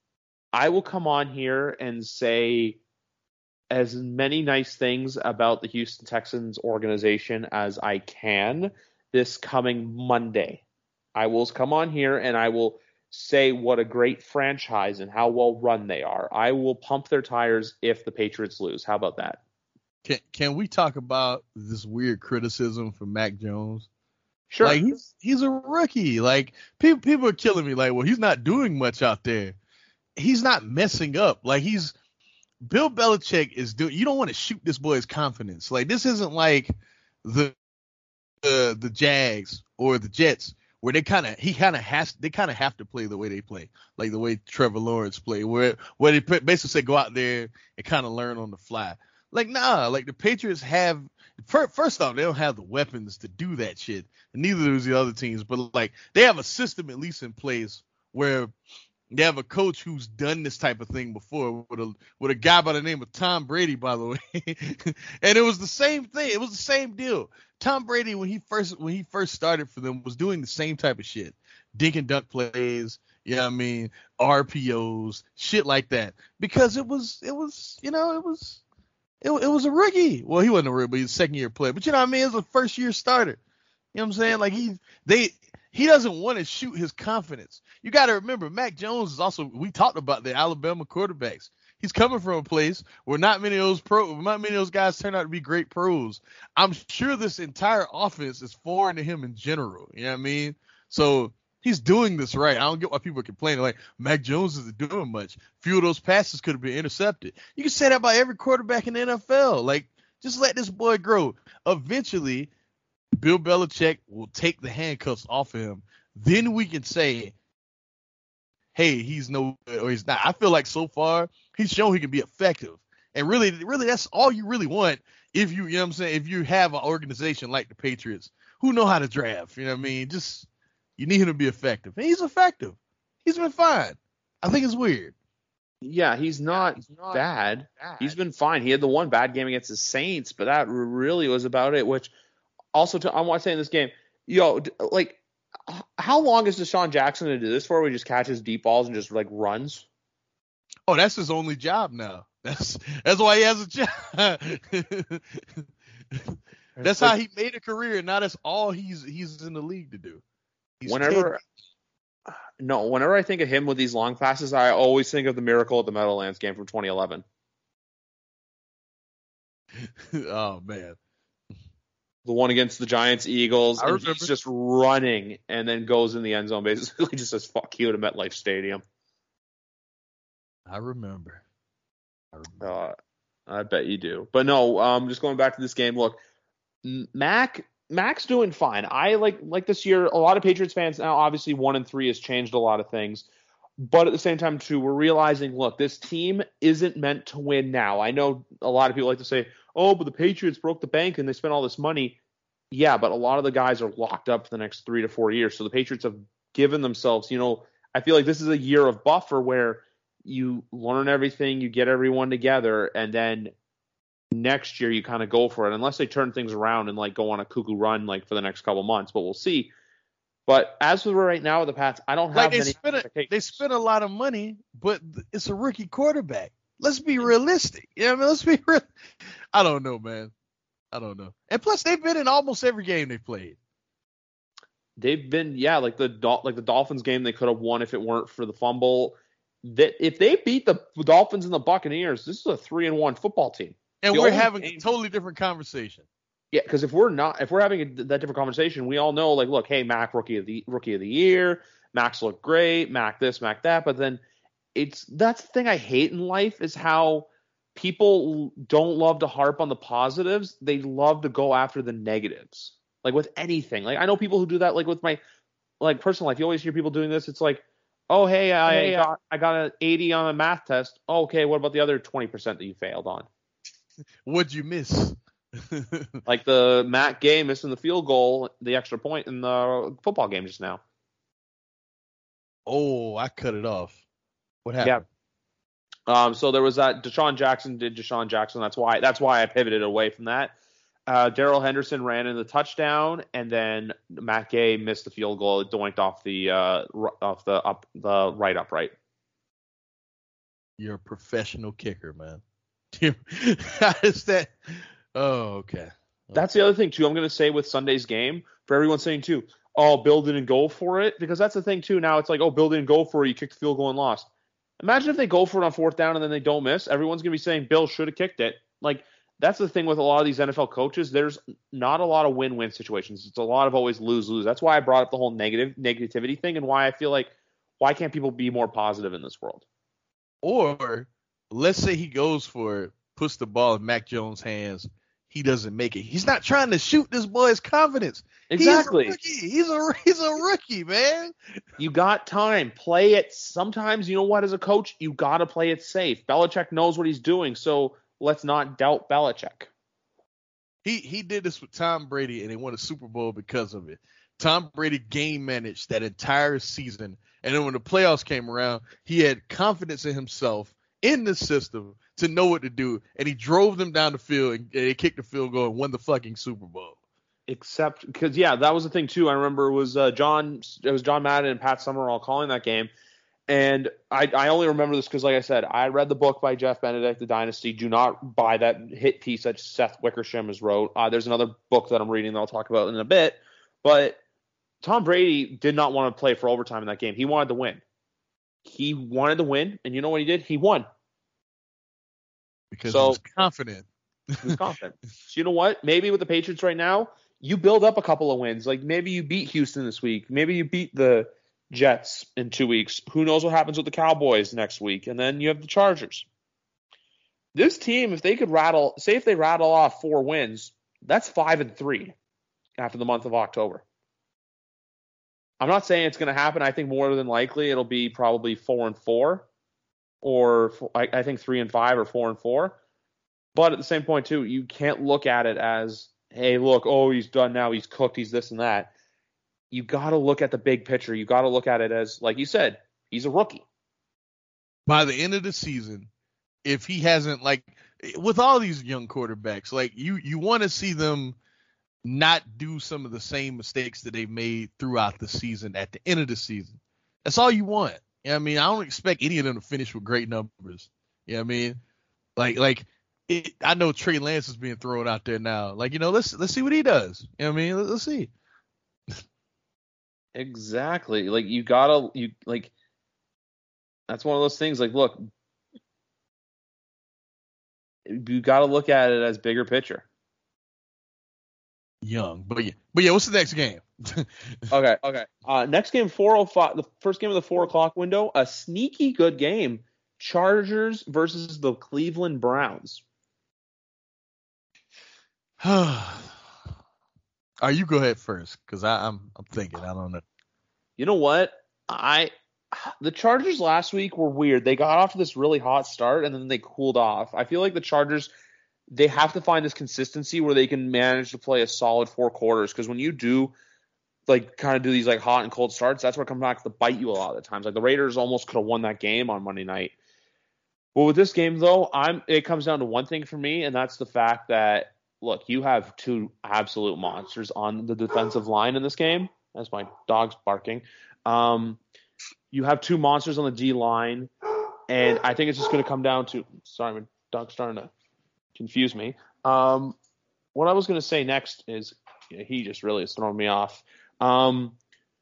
I will come on here and say as many nice things about the Houston Texans organization as I can this coming Monday. I will come on here and I will say what a great franchise and how well run they are. I will pump their tires if the Patriots lose. How about that? Can can we talk about this weird criticism for Mac Jones? Sure. Like he's he's a rookie. Like people people are killing me. Like, well, he's not doing much out there. He's not messing up. Like he's Bill Belichick is doing. You don't want to shoot this boy's confidence. Like this isn't like the the the Jags or the Jets where they kind of he kind of has they kind of have to play the way they play, like the way Trevor Lawrence play, where where they basically say go out there and kind of learn on the fly. Like nah, like the Patriots have. First off, they don't have the weapons to do that shit, and neither does the other teams. But like they have a system at least in place where they have a coach who's done this type of thing before with a with a guy by the name of Tom Brady, by the way. And it was the same thing. It was the same deal. Tom Brady, when he first when he first started for them, was doing the same type of shit. Dink and dunk plays, you know what I mean, R P Os, shit like that. Because it was it was, you know, it was it, it was a rookie. Well, he wasn't a rookie, but he's a second year player. But you know what I mean? It was a first year starter. You know what I'm saying? Like he they He doesn't want to shoot his confidence. You got to remember, Mac Jones is also, we talked about the Alabama quarterbacks. He's coming from a place where not many of those pro, not many of those guys turn out to be great pros. I'm sure this entire offense is foreign to him in general. You know what I mean? So he's doing this right. I don't get why people are complaining like Mac Jones isn't doing much. Few of those passes could have been intercepted. You can say that about every quarterback in the N F L. Like, just let this boy grow. Eventually, Bill Belichick will take the handcuffs off of him. Then we can say, hey, he's no good or he's not. I feel like so far he's shown he can be effective. And really, really, that's all you really want if you, you know what I'm saying, if you have an organization like the Patriots who know how to draft, you know what I mean? Just, you need him to be effective. And he's effective. He's been fine. I think it's weird. Yeah, he's not, he's not bad. bad. He's been fine. He had the one bad game against the Saints, but that really was about it, which also, to, I want to say in this game, yo, like, how long is Deshaun Jackson to do this for? Where he just catches deep balls and just like runs? Oh, that's his only job now. That's that's why he has a job. That's how he made a career, and now that's all he's he's in the league to do. He's whenever, taking... no, whenever I think of him with these long passes, I always think of the Miracle at the Meadowlands game from twenty eleven. Oh man. The one against the Giants, Eagles, and he's just running and then goes in the end zone, basically just says fuck you to MetLife Stadium. I remember. I remember. Uh, I bet you do. But no, um, just going back to this game, look, Mac, Mac's doing fine. I like like this year, a lot of Patriots fans now, obviously one and three has changed a lot of things. But at the same time, too, we're realizing, look, this team isn't meant to win now. I know a lot of people like to say, oh, but the Patriots broke the bank and they spent all this money. Yeah, but a lot of the guys are locked up for the next three to four years. So the Patriots have given themselves, you know, I feel like this is a year of buffer where you learn everything, you get everyone together, and then next year you kind of go for it, unless they turn things around and like go on a cuckoo run like for the next couple months. But we'll see. But as for right now with the Pats, I don't have like they many spent a, they spent a lot of money, but it's a rookie quarterback. Let's be realistic. Yeah, you know I mean, let's be real. I don't know, man. I don't know. And plus, they've been in almost every game they played. They've been, yeah, like the like the Dolphins game they could have won if it weren't for the fumble. That if they beat the Dolphins and the Buccaneers, this is a three and one football team. And the we're having game, a totally different conversation. Yeah, because if we're not, if we're having a, that different conversation, we all know, like, look, hey, Mac rookie of the rookie of the year, Mac's look great, Mac this, Mac that, but then it's that's the thing I hate in life is how people don't love to harp on the positives; they love to go after the negatives, like with anything. Like I know people who do that, like with my like personal life. You always hear people doing this. It's like, oh, hey, I hey, got I got an eighty on a math test. Oh, okay, what about the other twenty percent that you failed on? What'd you miss? Like the Matt Gay missing the field goal, the extra point in the football game just now. Oh, I cut it off. What happened? Yeah. Um, so there was that Deshaun Jackson did Deshaun Jackson. That's why that's why I pivoted away from that. Uh, Darrell Henderson ran in the touchdown, and then Matt Gay missed the field goal. It doinked off the uh, off the up the right upright. You're a professional kicker, man. How is that? Oh, okay. That's the other thing too. I'm going to say with Sunday's game for everyone saying too, oh, build it and go for it, because that's the thing too. Now it's like, oh, build it and go for it. You kicked the field goal and lost. Imagine if they go for it on fourth down and then they don't miss. Everyone's going to be saying Bill should have kicked it. Like, that's the thing with a lot of these N F L coaches. There's not a lot of win-win situations. It's a lot of always lose-lose. That's why I brought up the whole negative negativity thing, and why I feel like, why can't people be more positive in this world? Or let's say he goes for it, puts the ball in Mac Jones' hands. He doesn't make it. He's not trying to shoot this boy's confidence. Exactly. He's a rookie. He's a, he's a rookie, man. You got time. Play it. Sometimes, you know what, as a coach, you got to play it safe. Belichick knows what he's doing, so let's not doubt Belichick. He he did this with Tom Brady, and they won a Super Bowl because of it. Tom Brady game managed that entire season, and then when the playoffs came around, he had confidence in himself, in the system, to know what to do, and he drove them down the field, and they kicked the field goal and won the fucking Super Bowl. Except because, yeah, that was the thing too. I remember it was uh, John, it was John Madden and Pat Summerall calling that game, and I, I only remember this because, like I said, I read the book by Jeff Benedict, The Dynasty. Do not buy that hit piece that Seth Wickersham has wrote. Uh, there's another book that I'm reading that I'll talk about in a bit, but Tom Brady did not want to play for overtime in that game. He wanted to win. He wanted to win, and you know what he did? He won. Because so, he was confident. He was confident. So you know what? Maybe with the Patriots right now, you build up a couple of wins. Like maybe you beat Houston this week. Maybe you beat the Jets in two weeks. Who knows what happens with the Cowboys next week? And then you have the Chargers. This team, if they could rattle, say if they rattle off four wins, that's five and three after the month of October. I'm not saying it's going to happen. I think more than likely it'll be probably four and four. Or I, I think three and five or four and four. But at the same point, too, you can't look at it as, hey, look, oh, he's done now, he's cooked, he's this and that. You got to look at the big picture. You got to look at it as, like you said, he's a rookie. By the end of the season, if he hasn't, like, with all these young quarterbacks, like, you, you want to see them not do some of the same mistakes that they've made throughout the season at the end of the season. That's all you want. You know what I mean? I don't expect any of them to finish with great numbers. You know what I mean? Like, like it, I know Trey Lance is being thrown out there now. Like, you know, let's let's see what he does. You know what I mean? Let's, let's see. Exactly. Like, you gotta, you like, that's one of those things. Like, look, you gotta look at it as bigger picture. Young, but yeah, but yeah. What's the next game? okay, okay. Uh, next game, four oh five. The first game of the four o'clock window. A sneaky good game. Chargers versus the Cleveland Browns. Are you go ahead first? Because I'm I'm thinking. I don't know. You know what? I the Chargers last week were weird. They got off to this really hot start and then they cooled off. I feel like the Chargers, they have to find this consistency where they can manage to play a solid four quarters. Because when you do, like, kind of do these like hot and cold starts, that's what comes back to bite you a lot of the times. Like the Raiders almost could have won that game on Monday night. Well, with this game though, I'm it comes down to one thing for me, and that's the fact that, look, you have two absolute monsters on the defensive line in this game. That's my dog's barking. Um, you have two monsters on the D line, and I think it's just going to come down to. Sorry, my dog's starting to confuse me. Um, what I was going to say next is, yeah, he just really has thrown me off. Um,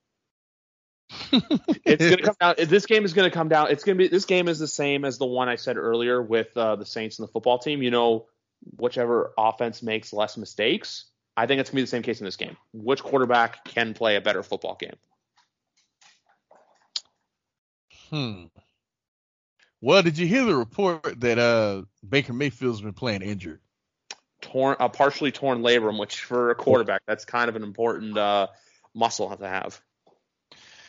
it's going to come down. This game is going to come down. It's going to be. This game is the same as the one I said earlier with uh, the Saints and the football team. You know, whichever offense makes less mistakes. I think it's going to be the same case in this game. Which quarterback can play a better football game? Hmm. Well, did you hear the report that uh, Baker Mayfield's been playing injured? Torn, a partially torn labrum, which for a quarterback, that's kind of an important uh, muscle to have.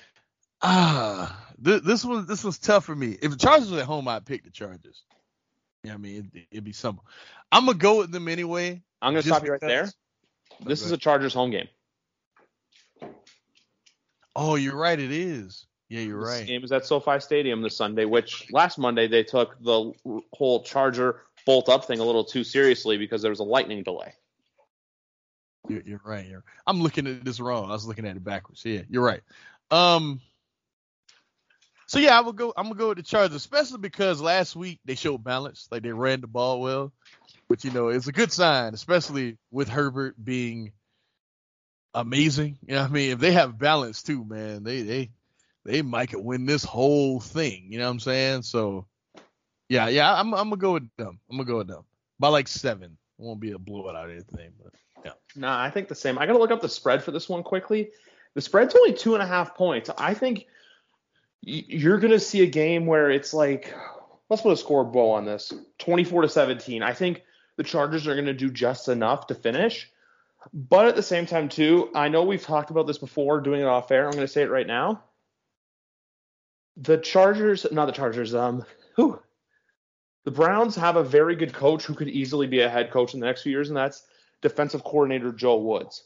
Ah, th- this was this was tough for me. If the Chargers were at home, I'd pick the Chargers. Yeah, I mean, it, it'd be something. I'm gonna go with them anyway. I'm going to just stop you right there. because- This go is a ahead. Chargers home game. Oh, you're right. It is. Yeah, you're This right. game is at SoFi Stadium this Sunday, which last Monday they took the whole Charger bolt up thing a little too seriously because there was a lightning delay. You're, you're right. You're, I'm looking at this wrong. I was looking at it backwards. Yeah, you're right. Um. So yeah, I will go. I'm gonna go with the Chargers, especially because last week they showed balance. Like they ran the ball well, which you know is a good sign, especially with Herbert being amazing. You know what I mean? If they have balance too, man, they they they might could win this whole thing. You know what I'm saying? So yeah, yeah, I'm I'm gonna go with them. I'm gonna go with them by like seven. It won't be a blowout or anything, but yeah. Nah, I think the same. I got to look up the spread for this one quickly. The spread's only two and a half points. I think y- you're going to see a game where it's like, let's put a score bow on this, twenty-four to seventeen. I think the Chargers are going to do just enough to finish. But at the same time, too, I know we've talked about this before, doing it off air. I'm going to say it right now. The Chargers, not the Chargers, um, who? The Browns have a very good coach who could easily be a head coach in the next few years, and that's defensive coordinator Joe Woods.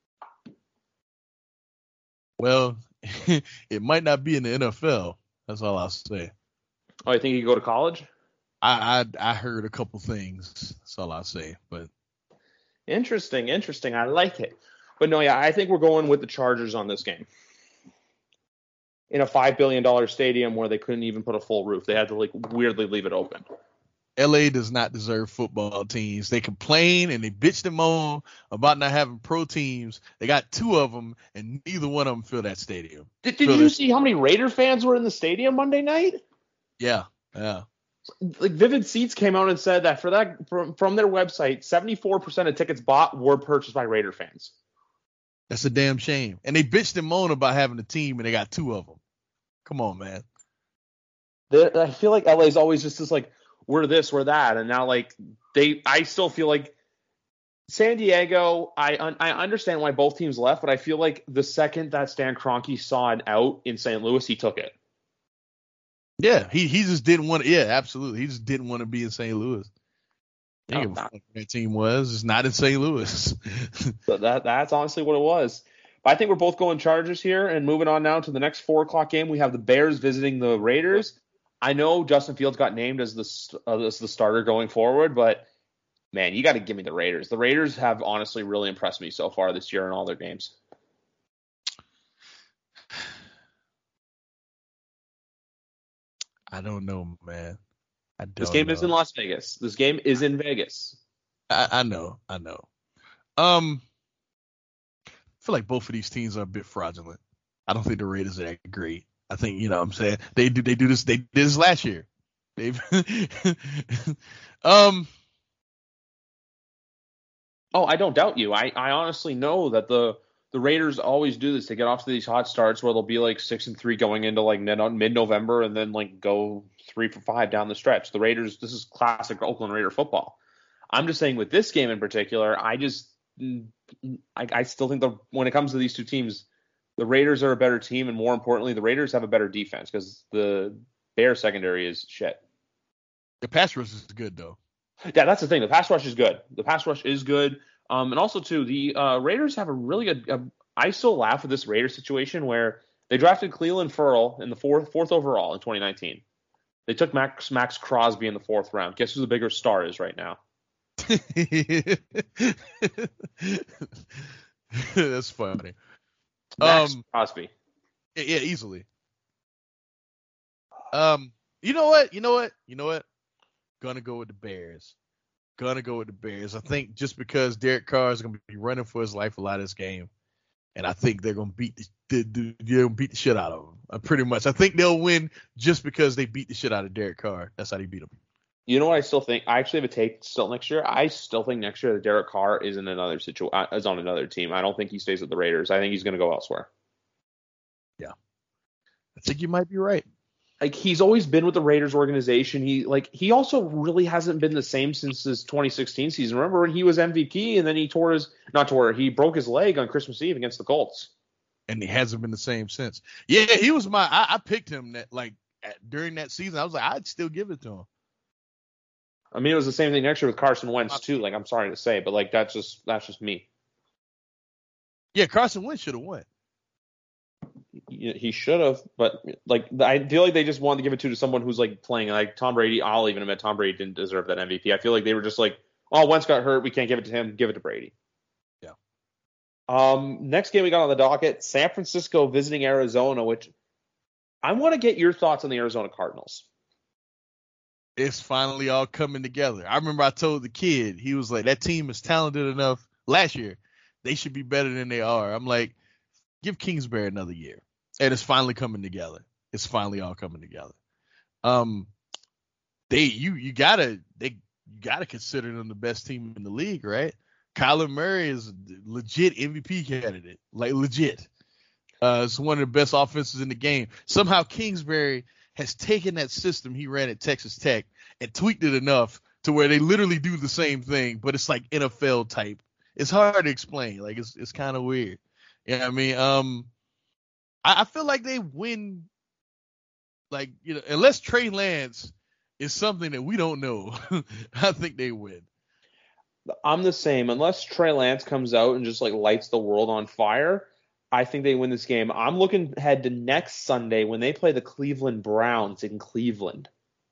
Well, it might not be in the N F L. That's all I'll say. Oh, you think he could go to college? I I, I heard a couple things. That's all I'll say. But Interesting, interesting. I like it. But no, yeah, I think we're going with the Chargers on this game. In a five billion dollars stadium where they couldn't even put a full roof. They had to like weirdly leave it open. L A does not deserve football teams. They complain and they bitch them on about not having pro teams. They got two of them, and neither one of them fill that stadium. Did, did Fill you that- see how many Raider fans were in the stadium Monday night? Yeah, yeah. Like Vivid Seats came out and said that for that from, from their website, seventy-four percent of tickets bought were purchased by Raider fans. That's a damn shame. And they bitched and moaned about having a team, and they got two of them. Come on, man. The, I feel like L A is always just this like, we're this, we're that, and now like they, I still feel like San Diego. I un, I understand why both teams left, but I feel like the second that Stan Kroenke saw an out in Saint Louis, he took it. Yeah, he he just didn't want to. Yeah, absolutely. He just didn't want to be in Saint Louis. He No, didn't give a not- fuck who that team was. It's not in Saint Louis. So that that's honestly what it was. But I think we're both going Chargers here, and moving on now to the next four o'clock game, we have the Bears visiting the Raiders. I know Justin Fields got named as the uh, as the starter going forward, but man, you got to give me the Raiders. The Raiders have honestly really impressed me so far this year in all their games. I don't know, man. I don't This game know. is in Las Vegas. This game is in Vegas. I, I know, I know. Um, I feel like both of these teams are a bit fraudulent. I don't think the Raiders are that great. I think, you know what I'm saying, they do they do this they did this last year. They've um Oh, I don't doubt you. I, I honestly know that the the Raiders always do this. They get off to these hot starts where they'll be like six and three going into like mid November, and then like go three for five down the stretch. The Raiders, this is classic Oakland Raider football. I'm just saying with this game in particular, I just I, I still think the when it comes to these two teams, the Raiders are a better team, and more importantly, the Raiders have a better defense because the Bears secondary is shit. the pass rush is good though. Yeah, that's the thing. The pass rush is good. The pass rush is good. Um, and also, too, the uh, Raiders have a really good uh, – I still laugh at this Raiders situation where they drafted Cleveland Ferrell in the fourth fourth overall in twenty nineteen. They took Max Max Crosby in the fourth round. Guess who the bigger star is right now? That's funny. Max Um, Crosby. Yeah, yeah, easily. Um, you know what? You know what? You know what? Gonna go with the Bears. Gonna go with the Bears. I think just because Derek Carr is gonna be running for his life a lot of this game, and I think they're gonna beat the, the, the they're gonna beat the shit out of him. Uh, pretty much. I think they'll win just because they beat the shit out of Derek Carr. That's how they beat him. You know what I still think? I actually have a take still next year. I still think next year that Derek Carr is in another situ- uh, is on another team. I don't think he stays with the Raiders. I think he's going to go elsewhere. I think you might be right. Like he's always been with the Raiders organization. He like he also really hasn't been the same since his twenty sixteen season. Remember when he was M V P and then he tore his not tore he broke his leg on Christmas Eve against the Colts. And he hasn't been the same since. Yeah, he was my. I, I picked him that like at, during that season. I was like, I'd still give it to him. I mean, it was the same thing next year with Carson Wentz too. Like, I'm sorry to say, but like that's just that's just me. Yeah, Carson Wentz should have won. He should have, but like I feel like they just wanted to give it to to someone who's like playing. Like Tom Brady, I'll even admit Tom Brady didn't deserve that M V P. I feel like they were just like, oh, Wentz got hurt, we can't give it to him, give it to Brady. Yeah. Um, next game we got on the docket, San Francisco visiting Arizona, which I want to get your thoughts on the Arizona Cardinals. It's finally all coming together. I remember I told the kid, he was like, that team is talented enough last year. They should be better than they are. I'm like, give Kingsbury another year. And it's finally coming together. It's finally all coming together. Um, they you you gotta they you gotta consider them the best team in the league, right? Kyler Murray is a legit M V P candidate, like legit. Uh, it's one of the best offenses in the game. Somehow Kingsbury has taken that system he ran at Texas Tech and tweaked it enough to where they literally do the same thing, but it's like N F L type. It's hard to explain. Like it's it's kind of weird. Yeah, you know I mean, um, I, I feel like they win. Like, you know, unless Trey Lance is something that we don't know, I think they win. I'm the same. Unless Trey Lance comes out and just like lights the world on fire, I think they win this game. I'm looking ahead to next Sunday when they play the Cleveland Browns in Cleveland.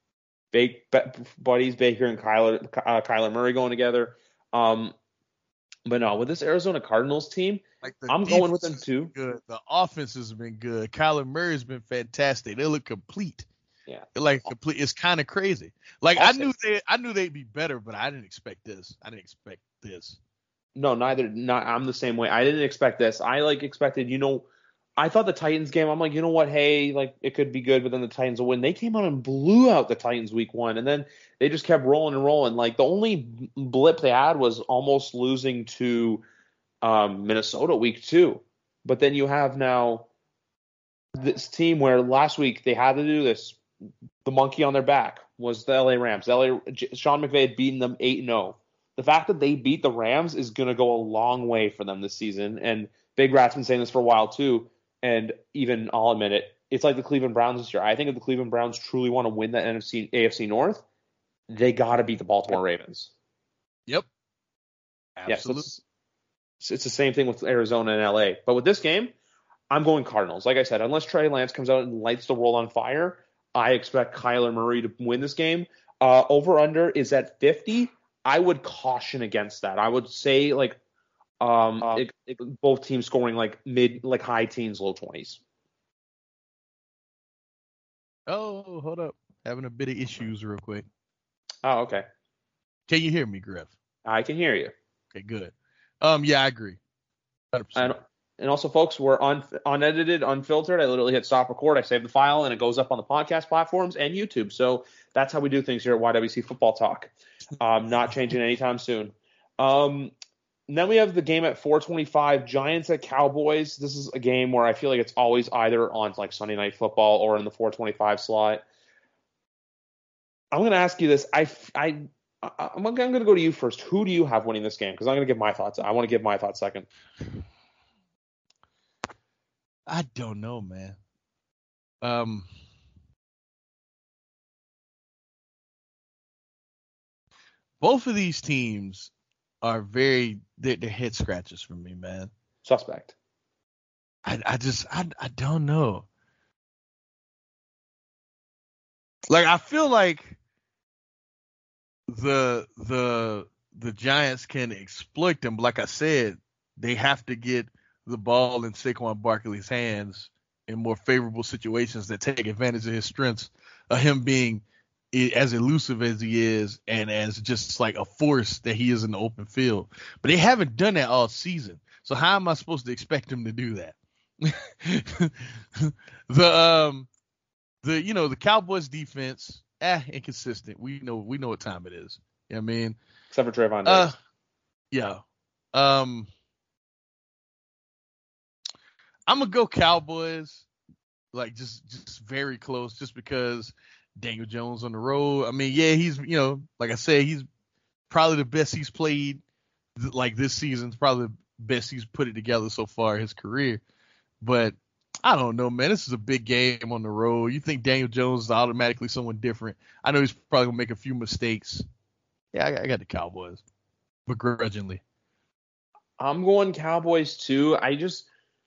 Big buddies, Baker and Kyler, uh, Kyler Murray going together. Um, but no, with this Arizona Cardinals team, like I'm going with them too. Good. The offense has been good. Kyler Murray's been fantastic. They look complete. Yeah, They're like complete. It's kind of crazy. Like I knew they, I knew they'd be better, but I didn't expect this. I didn't expect this. No, neither. Not I'm the same way. I didn't expect this. I like expected. You know, I thought the Titans game. I'm like, you know what? Hey, like it could be good, but then the Titans will win. They came out and blew out the Titans week one, and then they just kept rolling and rolling. Like the only blip they had was almost losing to um, Minnesota week two. But then you have now this team where last week they had to do this. The monkey on their back was the L A Rams. L A Sean McVay had beaten them eight and oh. The fact that they beat the Rams is going to go a long way for them this season. And Big Rat's been saying this for a while too. And even I'll admit it, it's like the Cleveland Browns this year. I think if the Cleveland Browns truly want to win the N F C, A F C North, they got to beat the Baltimore Ravens. Yep. Absolutely. Yes, it's, it's the same thing with Arizona and L A. But with this game, I'm going Cardinals. Like I said, unless Trey Lance comes out and lights the world on fire, I expect Kyler Murray to win this game. Uh, over-under is at fifty. I would caution against that. I would say like um, um it, it, both teams scoring like mid, like high teens, low twenties. Oh, hold up. Having a bit of issues real quick. Oh, okay. Can you hear me, Griff? I can hear you. Okay, good. Um, yeah, I agree. one hundred percent. And, and also, folks, we're un, unedited, unfiltered. I literally hit stop record. I save the file, and it goes up on the podcast platforms and YouTube. So that's how we do things here at Y W C Football Talk. Um, not changing anytime soon. Um, then we have the game at four twenty-five, Giants at Cowboys. This is a game where I feel like it's always either on like Sunday Night Football or in the four twenty-five slot. I'm going to ask you this. I, I, I'm going to go to you first. Who do you have winning this game? Because I'm going to give my thoughts. I want to give my thoughts second. I don't know, man. Um, both of these teams are very they're, they're head scratchers for me, man. Suspect. I I just I I don't know. Like I feel like the the the Giants can exploit them, but like I said, they have to get the ball in Saquon Barkley's hands in more favorable situations that take advantage of his strengths, of him being as elusive as he is and as just like a force that he is in the open field. But they haven't done that all season. So how am I supposed to expect him to do that? the um the you know the Cowboys defense, eh, inconsistent. We know we know what time it is. You know what I mean? Except for Trayvon Diggs. Uh, yeah. Um I'm gonna go Cowboys, like just just very close, just because Daniel Jones on the road. I mean, yeah, he's you know, like I said, he's probably the best he's played like this season. It's probably the best he's put it together so far in his career. But I don't know, man. This is a big game on the road. You think Daniel Jones is automatically someone different? I know he's probably gonna make a few mistakes, Yeah, I got, I got the Cowboys, begrudgingly. I'm going Cowboys too. I just,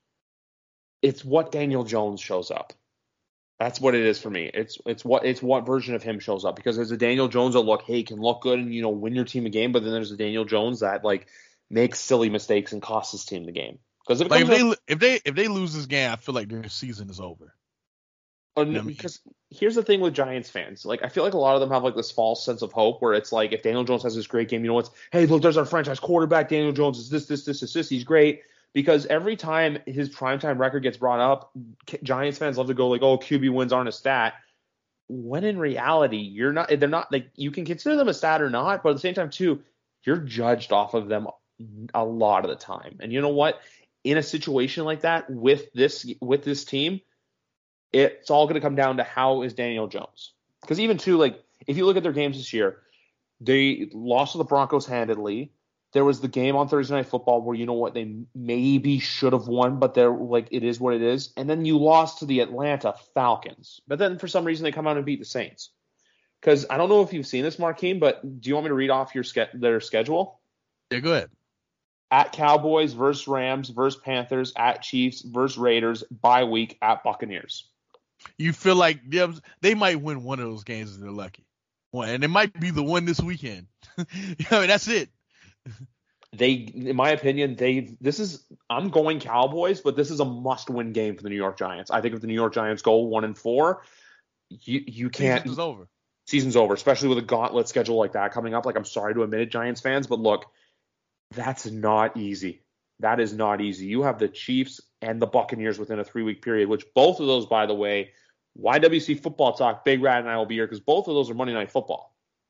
it's what Daniel Jones shows up. That's what it is for me. It's it's what it's what version of him shows up, because there's a Daniel Jones that look, hey, can look good and you know win your team a game, but then there's a Daniel Jones that like makes silly mistakes and costs his team the game. Because if, Like if they up, if they if they lose this game, I feel like their season is over. uh, you know because I mean? Here's the thing with Giants fans, like I feel like a lot of them have like this false sense of hope where it's like if Daniel Jones has this great game, you know what's, hey, look, there's our franchise quarterback, Daniel Jones is this this this this this he's great. Because every time his primetime record gets brought up, Giants fans love to go like, oh, Q B wins aren't a stat. When in reality, you're not, they're not, like, you can consider them a stat or not, but at the same time, too, you're judged off of them a lot of the time. And you know what? In a situation like that with this, with this team, it's all going to come down to how is Daniel Jones. Because even, too, like, if you look at their games this year, they lost to the Broncos handedly. There was the game on Thursday Night Football where, you know what, they maybe should have won, but they're like, it is what it is. And then you lost to the Atlanta Falcons. But then for some reason they come out and beat the Saints. Because I don't know if you've seen this, Markeem, but do you want me to read off your ske- their schedule? Yeah, go ahead. At Cowboys versus Rams versus Panthers, at Chiefs versus Raiders, bye week at Buccaneers. You feel like they might win one of those games if they're lucky. And it might be the one this weekend. I mean, that's it. They, in my opinion, they this is I'm going Cowboys, but this is a must-win game for the New York Giants. I think if the New York Giants go one and four, you you can't. Season's over. Season's over, especially with a gauntlet schedule like that coming up. Like, I'm sorry to admit it, Giants fans, but look, that's not easy. That is not easy. You have the Chiefs and the Buccaneers within a three-week period, which both of those, by the way, Y W C Football Talk, Big Rat and I will be here because both of those are Monday Night Football.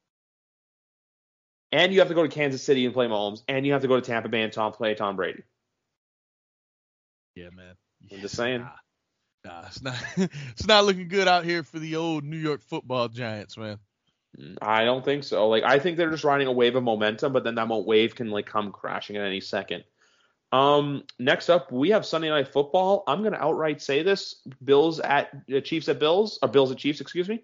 And you have to go to Kansas City and play Mahomes, and you have to go to Tampa Bay and Tom play Tom Brady. Yeah, man. I'm just saying. Nah, nah, it's not. It's not looking good out here for the old New York Football Giants, man. I don't think so. Like, I think they're just riding a wave of momentum, but then that wave can like come crashing at any second. Um, next up, we have Sunday Night Football. I'm going to outright say this: Bills at uh, Chiefs at Bills, or Bills at Chiefs, excuse me.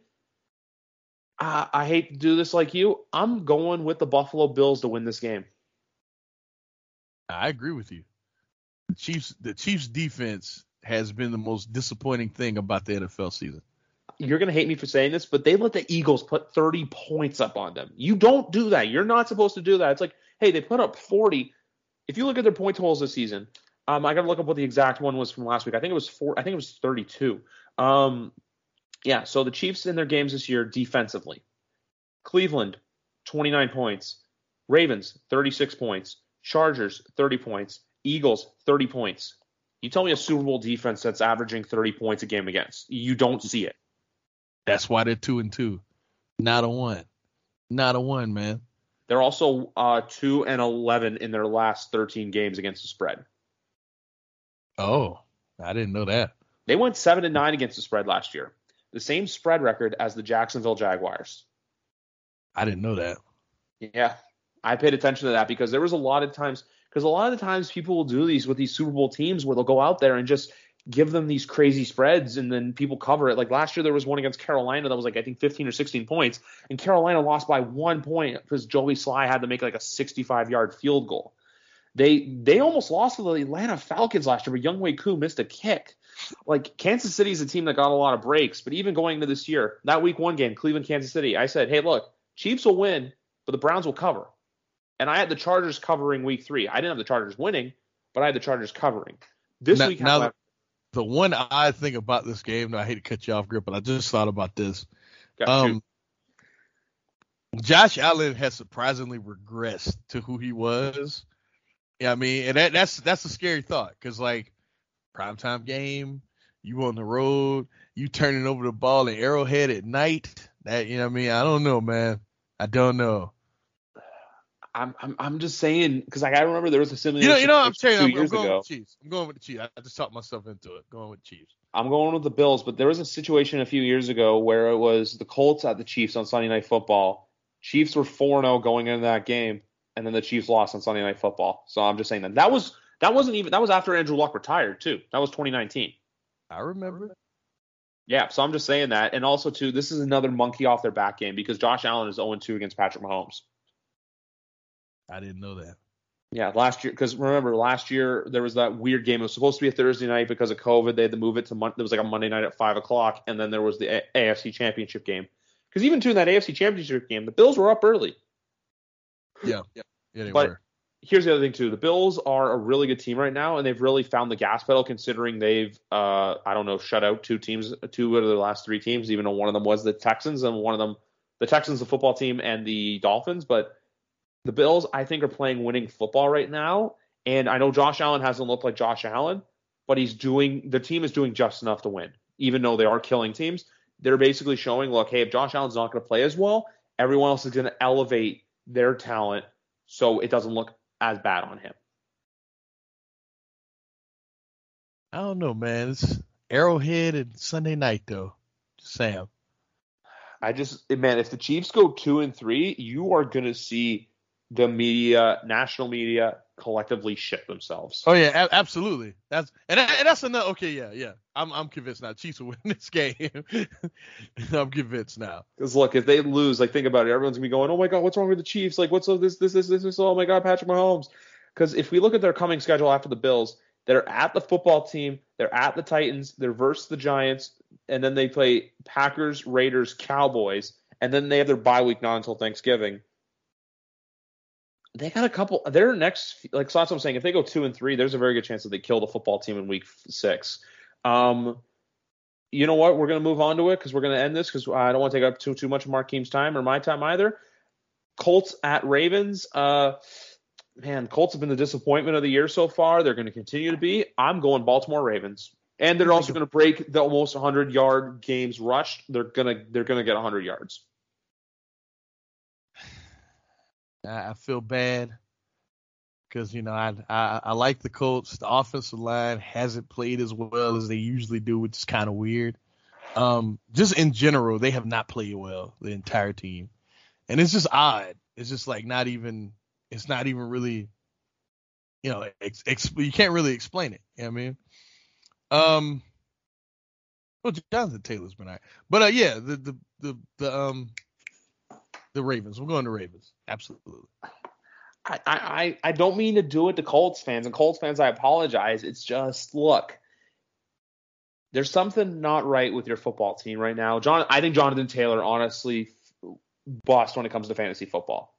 Uh, I hate to do this like you. I'm going with the Buffalo Bills to win this game. I agree with you. The Chiefs, the Chiefs defense has been the most disappointing thing about the N F L season. You're going to hate me for saying this, but they let the Eagles put thirty points up on them. You don't do that. You're not supposed to do that. It's like, hey, they put up forty. If you look at their point totals this season, um, I got to look up what the exact one was from last week. I think it was four. I think it was thirty-two. Um, Yeah, so the Chiefs in their games this year defensively. Cleveland, twenty-nine points. Ravens, thirty-six points. Chargers, thirty points. Eagles, thirty points. You tell me a Super Bowl defense that's averaging thirty points a game against. You don't see it. That's why they're two and two. Not a one. Not a one, man. They're also uh, two and eleven in their last thirteen games against the spread. Oh, I didn't know that. They went seven and nine against the spread last year. The same spread record as the Jacksonville Jaguars. I didn't know that. Yeah, I paid attention to that because there was a lot of times, because a lot of the times people will do these with these Super Bowl teams where they'll go out there and just give them these crazy spreads and then people cover it. Like last year there was one against Carolina that was like, I think fifteen or sixteen points, and Carolina lost by one point because Joey Sly had to make like a sixty-five yard field goal. They they almost lost to the Atlanta Falcons last year, but Younghoe Koo missed a kick. Like, Kansas City is a team that got a lot of breaks, but even going into this year, that week one game, Cleveland, Kansas City, I said, hey, look, Chiefs will win, but the Browns will cover. And I had the Chargers covering week three. I didn't have the Chargers winning, but I had the Chargers covering. This now, week, now however, the one odd thing about this game, I hate to cut you off, Grip, but I just thought about this. Um, Josh Allen has surprisingly regressed to who he was. Yeah, I mean, and that, that's that's a scary thought because, like, primetime game, you on the road, you turning over the ball in Arrowhead at night. That, you know what I mean? I don't know, man. I don't know. I'm I'm, I'm just saying because like, I remember there was a similar. You know, you know, I'm saying two I'm, years I'm going ago. with the Chiefs. I'm going with the Chiefs. I just talked myself into it. Going with the Chiefs. I'm going with the Bills, but there was a situation a few years ago where it was the Colts at the Chiefs on Sunday Night Football. Chiefs were four and oh going into that game, and then the Chiefs lost on Sunday Night Football. So I'm just saying that that was that wasn't even that was after Andrew Luck retired too. That was twenty nineteen. I remember. Yeah, so I'm just saying that, and also too, this is another monkey off their back game because Josh Allen is oh and two against Patrick Mahomes. I didn't know that. Yeah, last year, because remember, last year there was that weird game. It was supposed to be a Thursday night because of COVID. They had to move it to Mon- it was like a Monday night at five o'clock, and then there was the a- AFC Championship game. Because even too in that A F C Championship game, the Bills were up early. Yeah, yeah, yeah they but were. Here's the other thing too: the Bills are a really good team right now, and they've really found the gas pedal. Considering they've, uh, I don't know, shut out two teams, two out of the last three teams. Even though one of them was the Texans, and one of them, the Texans, the football team, and the Dolphins, but. The Bills, I think, are playing winning football right now. And I know Josh Allen hasn't looked like Josh Allen, but he's doing the team is doing just enough to win, even though they are killing teams. They're basically showing, look, hey, if Josh Allen's not going to play as well, everyone else is going to elevate their talent so it doesn't look as bad on him. I don't know, man. It's Arrowhead and Sunday night, though. Sam. I just, man, if the Chiefs go two and three, you are going to see the media, national media, collectively shit themselves. Oh yeah, a- absolutely. That's and, that, and that's another. Okay, yeah, yeah. I'm I'm convinced now. Chiefs will win this game. I'm convinced now. Because look, if they lose, like think about it, everyone's gonna be going, "Oh my God, what's wrong with the Chiefs? Like, what's up this this this this? this oh my God, Patrick Mahomes." Because if we look at their coming schedule after the Bills, they're at the football team, they're at the Titans, they're versus the Giants, and then they play Packers, Raiders, Cowboys, and then they have their bye week not until Thanksgiving. They got a couple. Their next, like so that's what I'm saying. If they go two and three, there's a very good chance that they kill the football team in week six. Um, you know what? We're gonna move on to it because we're gonna end this because I don't want to take up too too much of Markeem's time or my time either. Colts at Ravens. Uh, man, Colts have been the disappointment of the year so far. They're going to continue to be. I'm going Baltimore Ravens, and they're also going to break the almost one hundred yard games rushed. They're gonna they're gonna get one hundred yards. I feel bad because, you know, I, I I like the Colts. The offensive line hasn't played as well as they usually do, which is kind of weird. Um, just in general, they have not played well, the entire team. And it's just odd. It's just like not even, it's not even really, you know, ex, ex, you can't really explain it. You know what I mean? Um, well, Jonathan Taylor's been all right. But, uh, yeah, the, the, the, the, um, the Ravens. We're going to Ravens. Absolutely. I, I, I don't mean to do it to Colts fans. And Colts fans, I apologize. It's just, look, there's something not right with your football team right now. John, I think Jonathan Taylor, honestly, bust when it comes to fantasy football.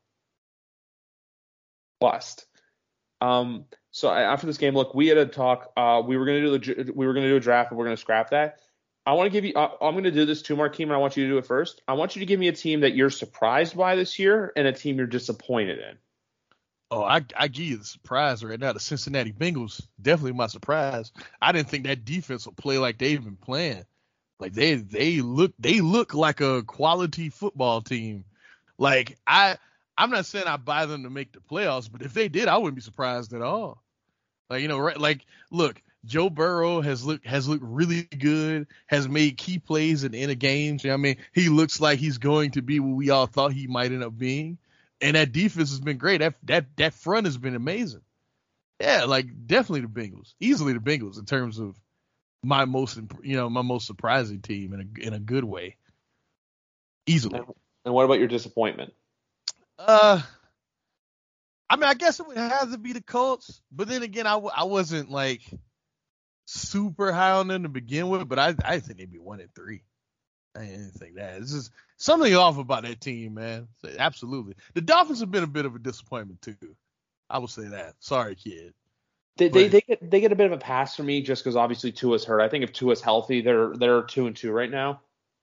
Bust. Um, so after this game, look, we had a talk. Uh, we were going to do the we were going to do a draft, and we're going to scrap that. I want to give you. Uh, I'm going to do this too, Markeem, and I want you to do it first. I want you to give me a team that you're surprised by this year, and a team you're disappointed in. Oh, I I give you the surprise right now. The Cincinnati Bengals, definitely my surprise. I didn't think that defense would play like they've been playing. Like they they look they look like a quality football team. Like I I'm not saying I buy them to make the playoffs, but if they did, I wouldn't be surprised at all. Like, you know, right? Like, look, Joe Burrow has looked has looked really good, has made key plays in the end of games. You know what I mean? He looks like he's going to be what we all thought he might end up being. And that defense has been great. That that that front has been amazing. Yeah, like definitely the Bengals, easily the Bengals in terms of my most, you know, my most surprising team in a in a good way. Easily. And what about your disappointment? Uh, I mean, I guess it would have to be the Colts, but then again, I, w- I wasn't like super high on them to begin with, but I I think they'd be one and three. I didn't think that. It's just something off about that team, man. So, absolutely. The Dolphins have been a bit of a disappointment too. I will say that. Sorry, kid. They they, they get they get a bit of a pass for me just because obviously Tua's hurt. I think if Tua's healthy, they're they're two and two right now.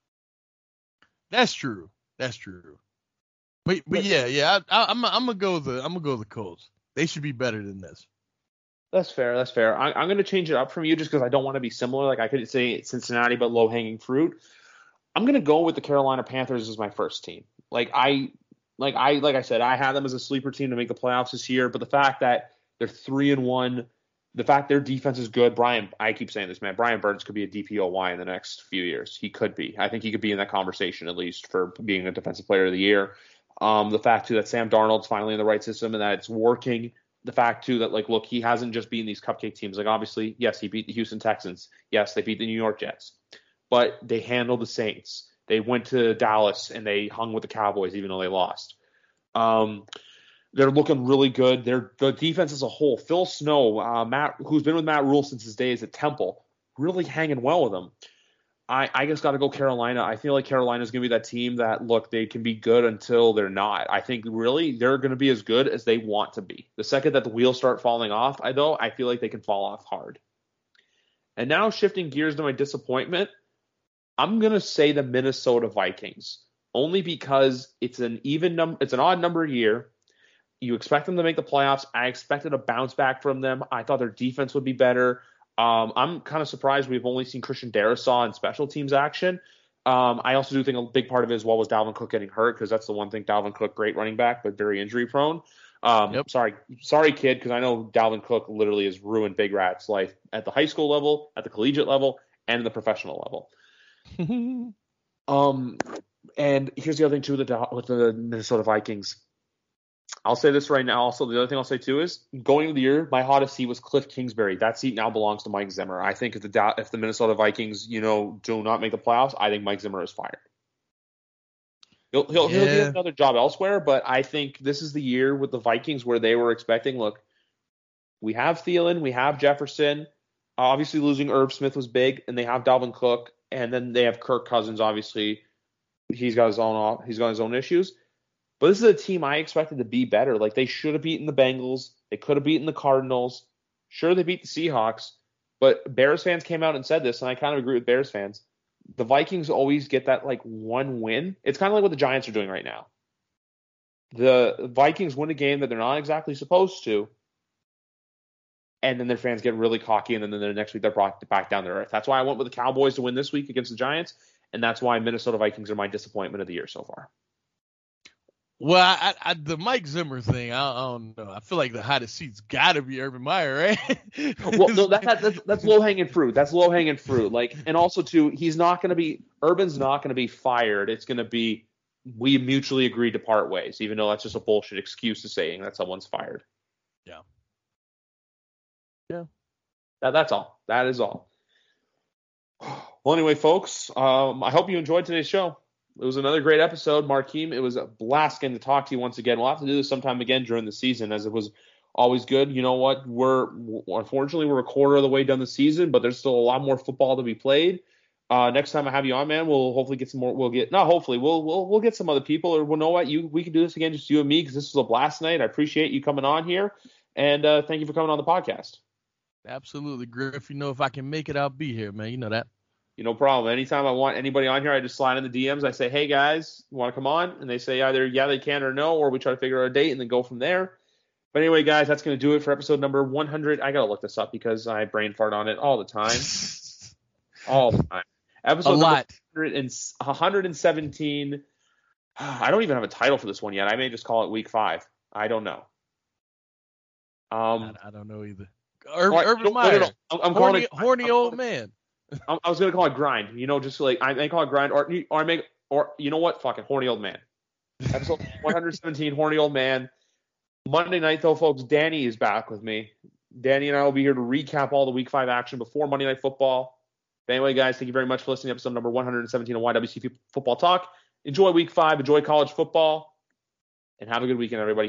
That's true. That's true. But but yeah yeah I, I, I'm I'm gonna go the I'm gonna go the Colts. They should be better than this. That's fair. That's fair. I, I'm going to change it up from you just because I don't want to be similar. Like I could say Cincinnati, but low hanging fruit. I'm going to go with the Carolina Panthers as my first team. Like I, like I, like I said, I had them as a sleeper team to make the playoffs this year. But the fact that they're three and one, the fact their defense is good. Brian, I keep saying this, man. Brian Burns could be a D P O Y in the next few years. He could be. I think he could be in that conversation at least for being a defensive player of the year. Um, the fact too that Sam Darnold's finally in the right system and that it's working. The fact too that like, look, he hasn't just beaten these cupcake teams. Like obviously, yes, he beat the Houston Texans. Yes, they beat the New York Jets. But they handled the Saints. They went to Dallas and they hung with the Cowboys even though they lost. Um, They're looking really good. They're, the defense as a whole, Phil Snow, uh, Matt, who's been with Matt Rule since his days at Temple, really hanging well with them. I, I just got to go Carolina. I feel like Carolina's going to be that team that, look, they can be good until they're not. I think really they're going to be as good as they want to be. The second that the wheels start falling off, I though, I feel like they can fall off hard. And now shifting gears to my disappointment, I'm going to say the Minnesota Vikings, only because it's an even number, it's an odd number year. You expect them to make the playoffs. I expected a bounce back from them. I thought their defense would be better. Um, I'm kind of surprised we've only seen Christian Darrisaw in special teams action. Um, I also do think a big part of it as well was Dalvin Cook getting hurt, because that's the one thing. Dalvin Cook, great running back, but very injury prone. Um, yep. Sorry, sorry, kid, because I know Dalvin Cook literally has ruined Big Rat's life at the high school level, at the collegiate level, and the professional level. um, and here's the other thing too with the, with the Minnesota Vikings. I'll say this right now. Also, the other thing I'll say too is going into the year, my hottest seat was Cliff Kingsbury. That seat now belongs to Mike Zimmer. I think if the if the Minnesota Vikings, you know, do not make the playoffs, I think Mike Zimmer is fired. He'll he'll, yeah. he'll get another job elsewhere, but I think this is the year with the Vikings where they were expecting. Look, we have Thielen, we have Jefferson. Obviously, losing Irv Smith was big, and they have Dalvin Cook, and then they have Kirk Cousins. Obviously, he's got his own he's got his own issues. But this is a team I expected to be better. Like, they should have beaten the Bengals. They could have beaten the Cardinals. Sure, they beat the Seahawks. But Bears fans came out and said this, and I kind of agree with Bears fans. The Vikings always get that, like, one win. It's kind of like what the Giants are doing right now. The Vikings win a game that they're not exactly supposed to, and then their fans get really cocky, and then the next week they're brought back down to earth. That's why I went with the Cowboys to win this week against the Giants, and that's why Minnesota Vikings are my disappointment of the year so far. Well, I, I, the Mike Zimmer thing, I, I don't know. I feel like the hottest seat's got to be Urban Meyer, right? well, no, that, that, that's, that's low-hanging fruit. That's low-hanging fruit. Like, and also, too, he's not going to be – Urban's not going to be fired. It's going to be we mutually agreed to part ways, even though that's just a bullshit excuse to saying that someone's fired. Yeah. Yeah. That, that's all. That is all. Well, anyway, folks, um, I hope you enjoyed today's show. It was another great episode, Markeem. It was a blast getting to talk to you once again. We'll have to do this sometime again during the season, as it was always good. You know what? We're unfortunately we're a quarter of the way done the season, but there's still a lot more football to be played. Uh, next time I have you on, man, we'll hopefully get some more. We'll get not hopefully we'll we'll we'll get some other people, or we'll know what you we can do this again, just you and me, because this was a blast night. I appreciate you coming on here, and uh, thank you for coming on the podcast. Absolutely, Griff. You know, if I can make it, I'll be here, man. You know that. You no problem. Anytime I want anybody on here, I just slide in the D Ms. I say, hey, guys, you want to come on? And they say either, yeah, they can or no, or we try to figure out a date and then go from there. But anyway, guys, that's going to do it for episode number one hundred. I got to look this up because I brain fart on it all the time. all the time. Episode a lot. one hundred seventeen. I don't even have a title for this one yet. I may just call it week five. I don't know. Um, I, I don't know either. Ur- right, Urban no, Meyer. No, no, no. I'm, I'm horny, calling it horny old man. I, I was gonna call it grind. You know, just like I may call it grind, or or I make or you know what? Fucking horny old man. Episode one hundred seventeen, horny old man. Monday night though, folks. Danny is back with me. Danny and I will be here to recap all the week five action before Monday Night Football. But anyway, guys, thank you very much for listening to episode number one hundred seventeen of Y W C Football Talk. Enjoy week five. Enjoy college football, and have a good weekend, everybody.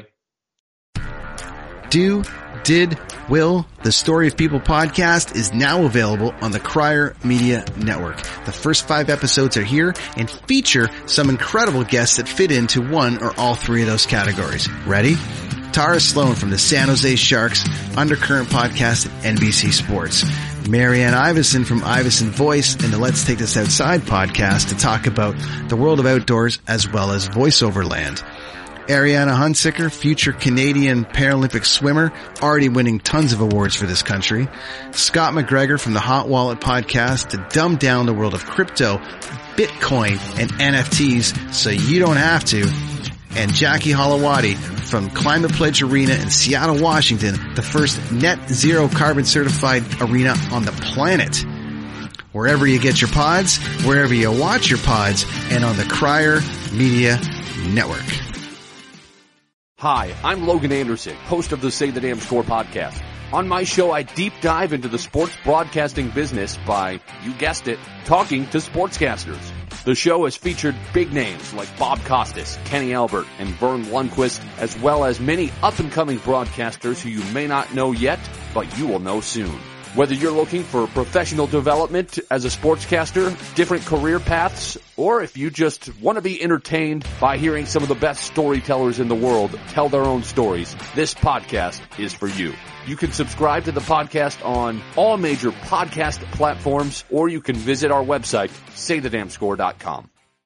Do, did, will, the Story of People podcast is now available on the Crier Media Network. The first five episodes are here and feature some incredible guests that fit into one or all three of those categories. Ready? Tara Sloan from the San Jose Sharks, Undercurrent podcast at N B C Sports. Marianne Iverson from Iverson Voice and the Let's Take This Outside podcast to talk about the world of outdoors as well as voiceover land. Ariana Hunsicker, future Canadian Paralympic swimmer, already winning tons of awards for this country. Scott McGregor from the Hot Wallet podcast to dumb down the world of crypto, Bitcoin, and N F Ts so you don't have to. And Jackie Holowati from Climate Pledge Arena in Seattle, Washington, the first net zero carbon certified arena on the planet. Wherever you get your pods, wherever you watch your pods, and on the Crier Media Network. Hi, I'm Logan Anderson, host of the Say the Damn Score podcast. On my show, I deep dive into the sports broadcasting business by, you guessed it, talking to sportscasters. The show has featured big names like Bob Costas, Kenny Albert, and Vern Lundquist, as well as many up-and-coming broadcasters who you may not know yet, but you will know soon. Whether you're looking for professional development as a sportscaster, different career paths, or if you just want to be entertained by hearing some of the best storytellers in the world tell their own stories, this podcast is for you. You can subscribe to the podcast on all major podcast platforms, or you can visit our website, say the damn score dot com.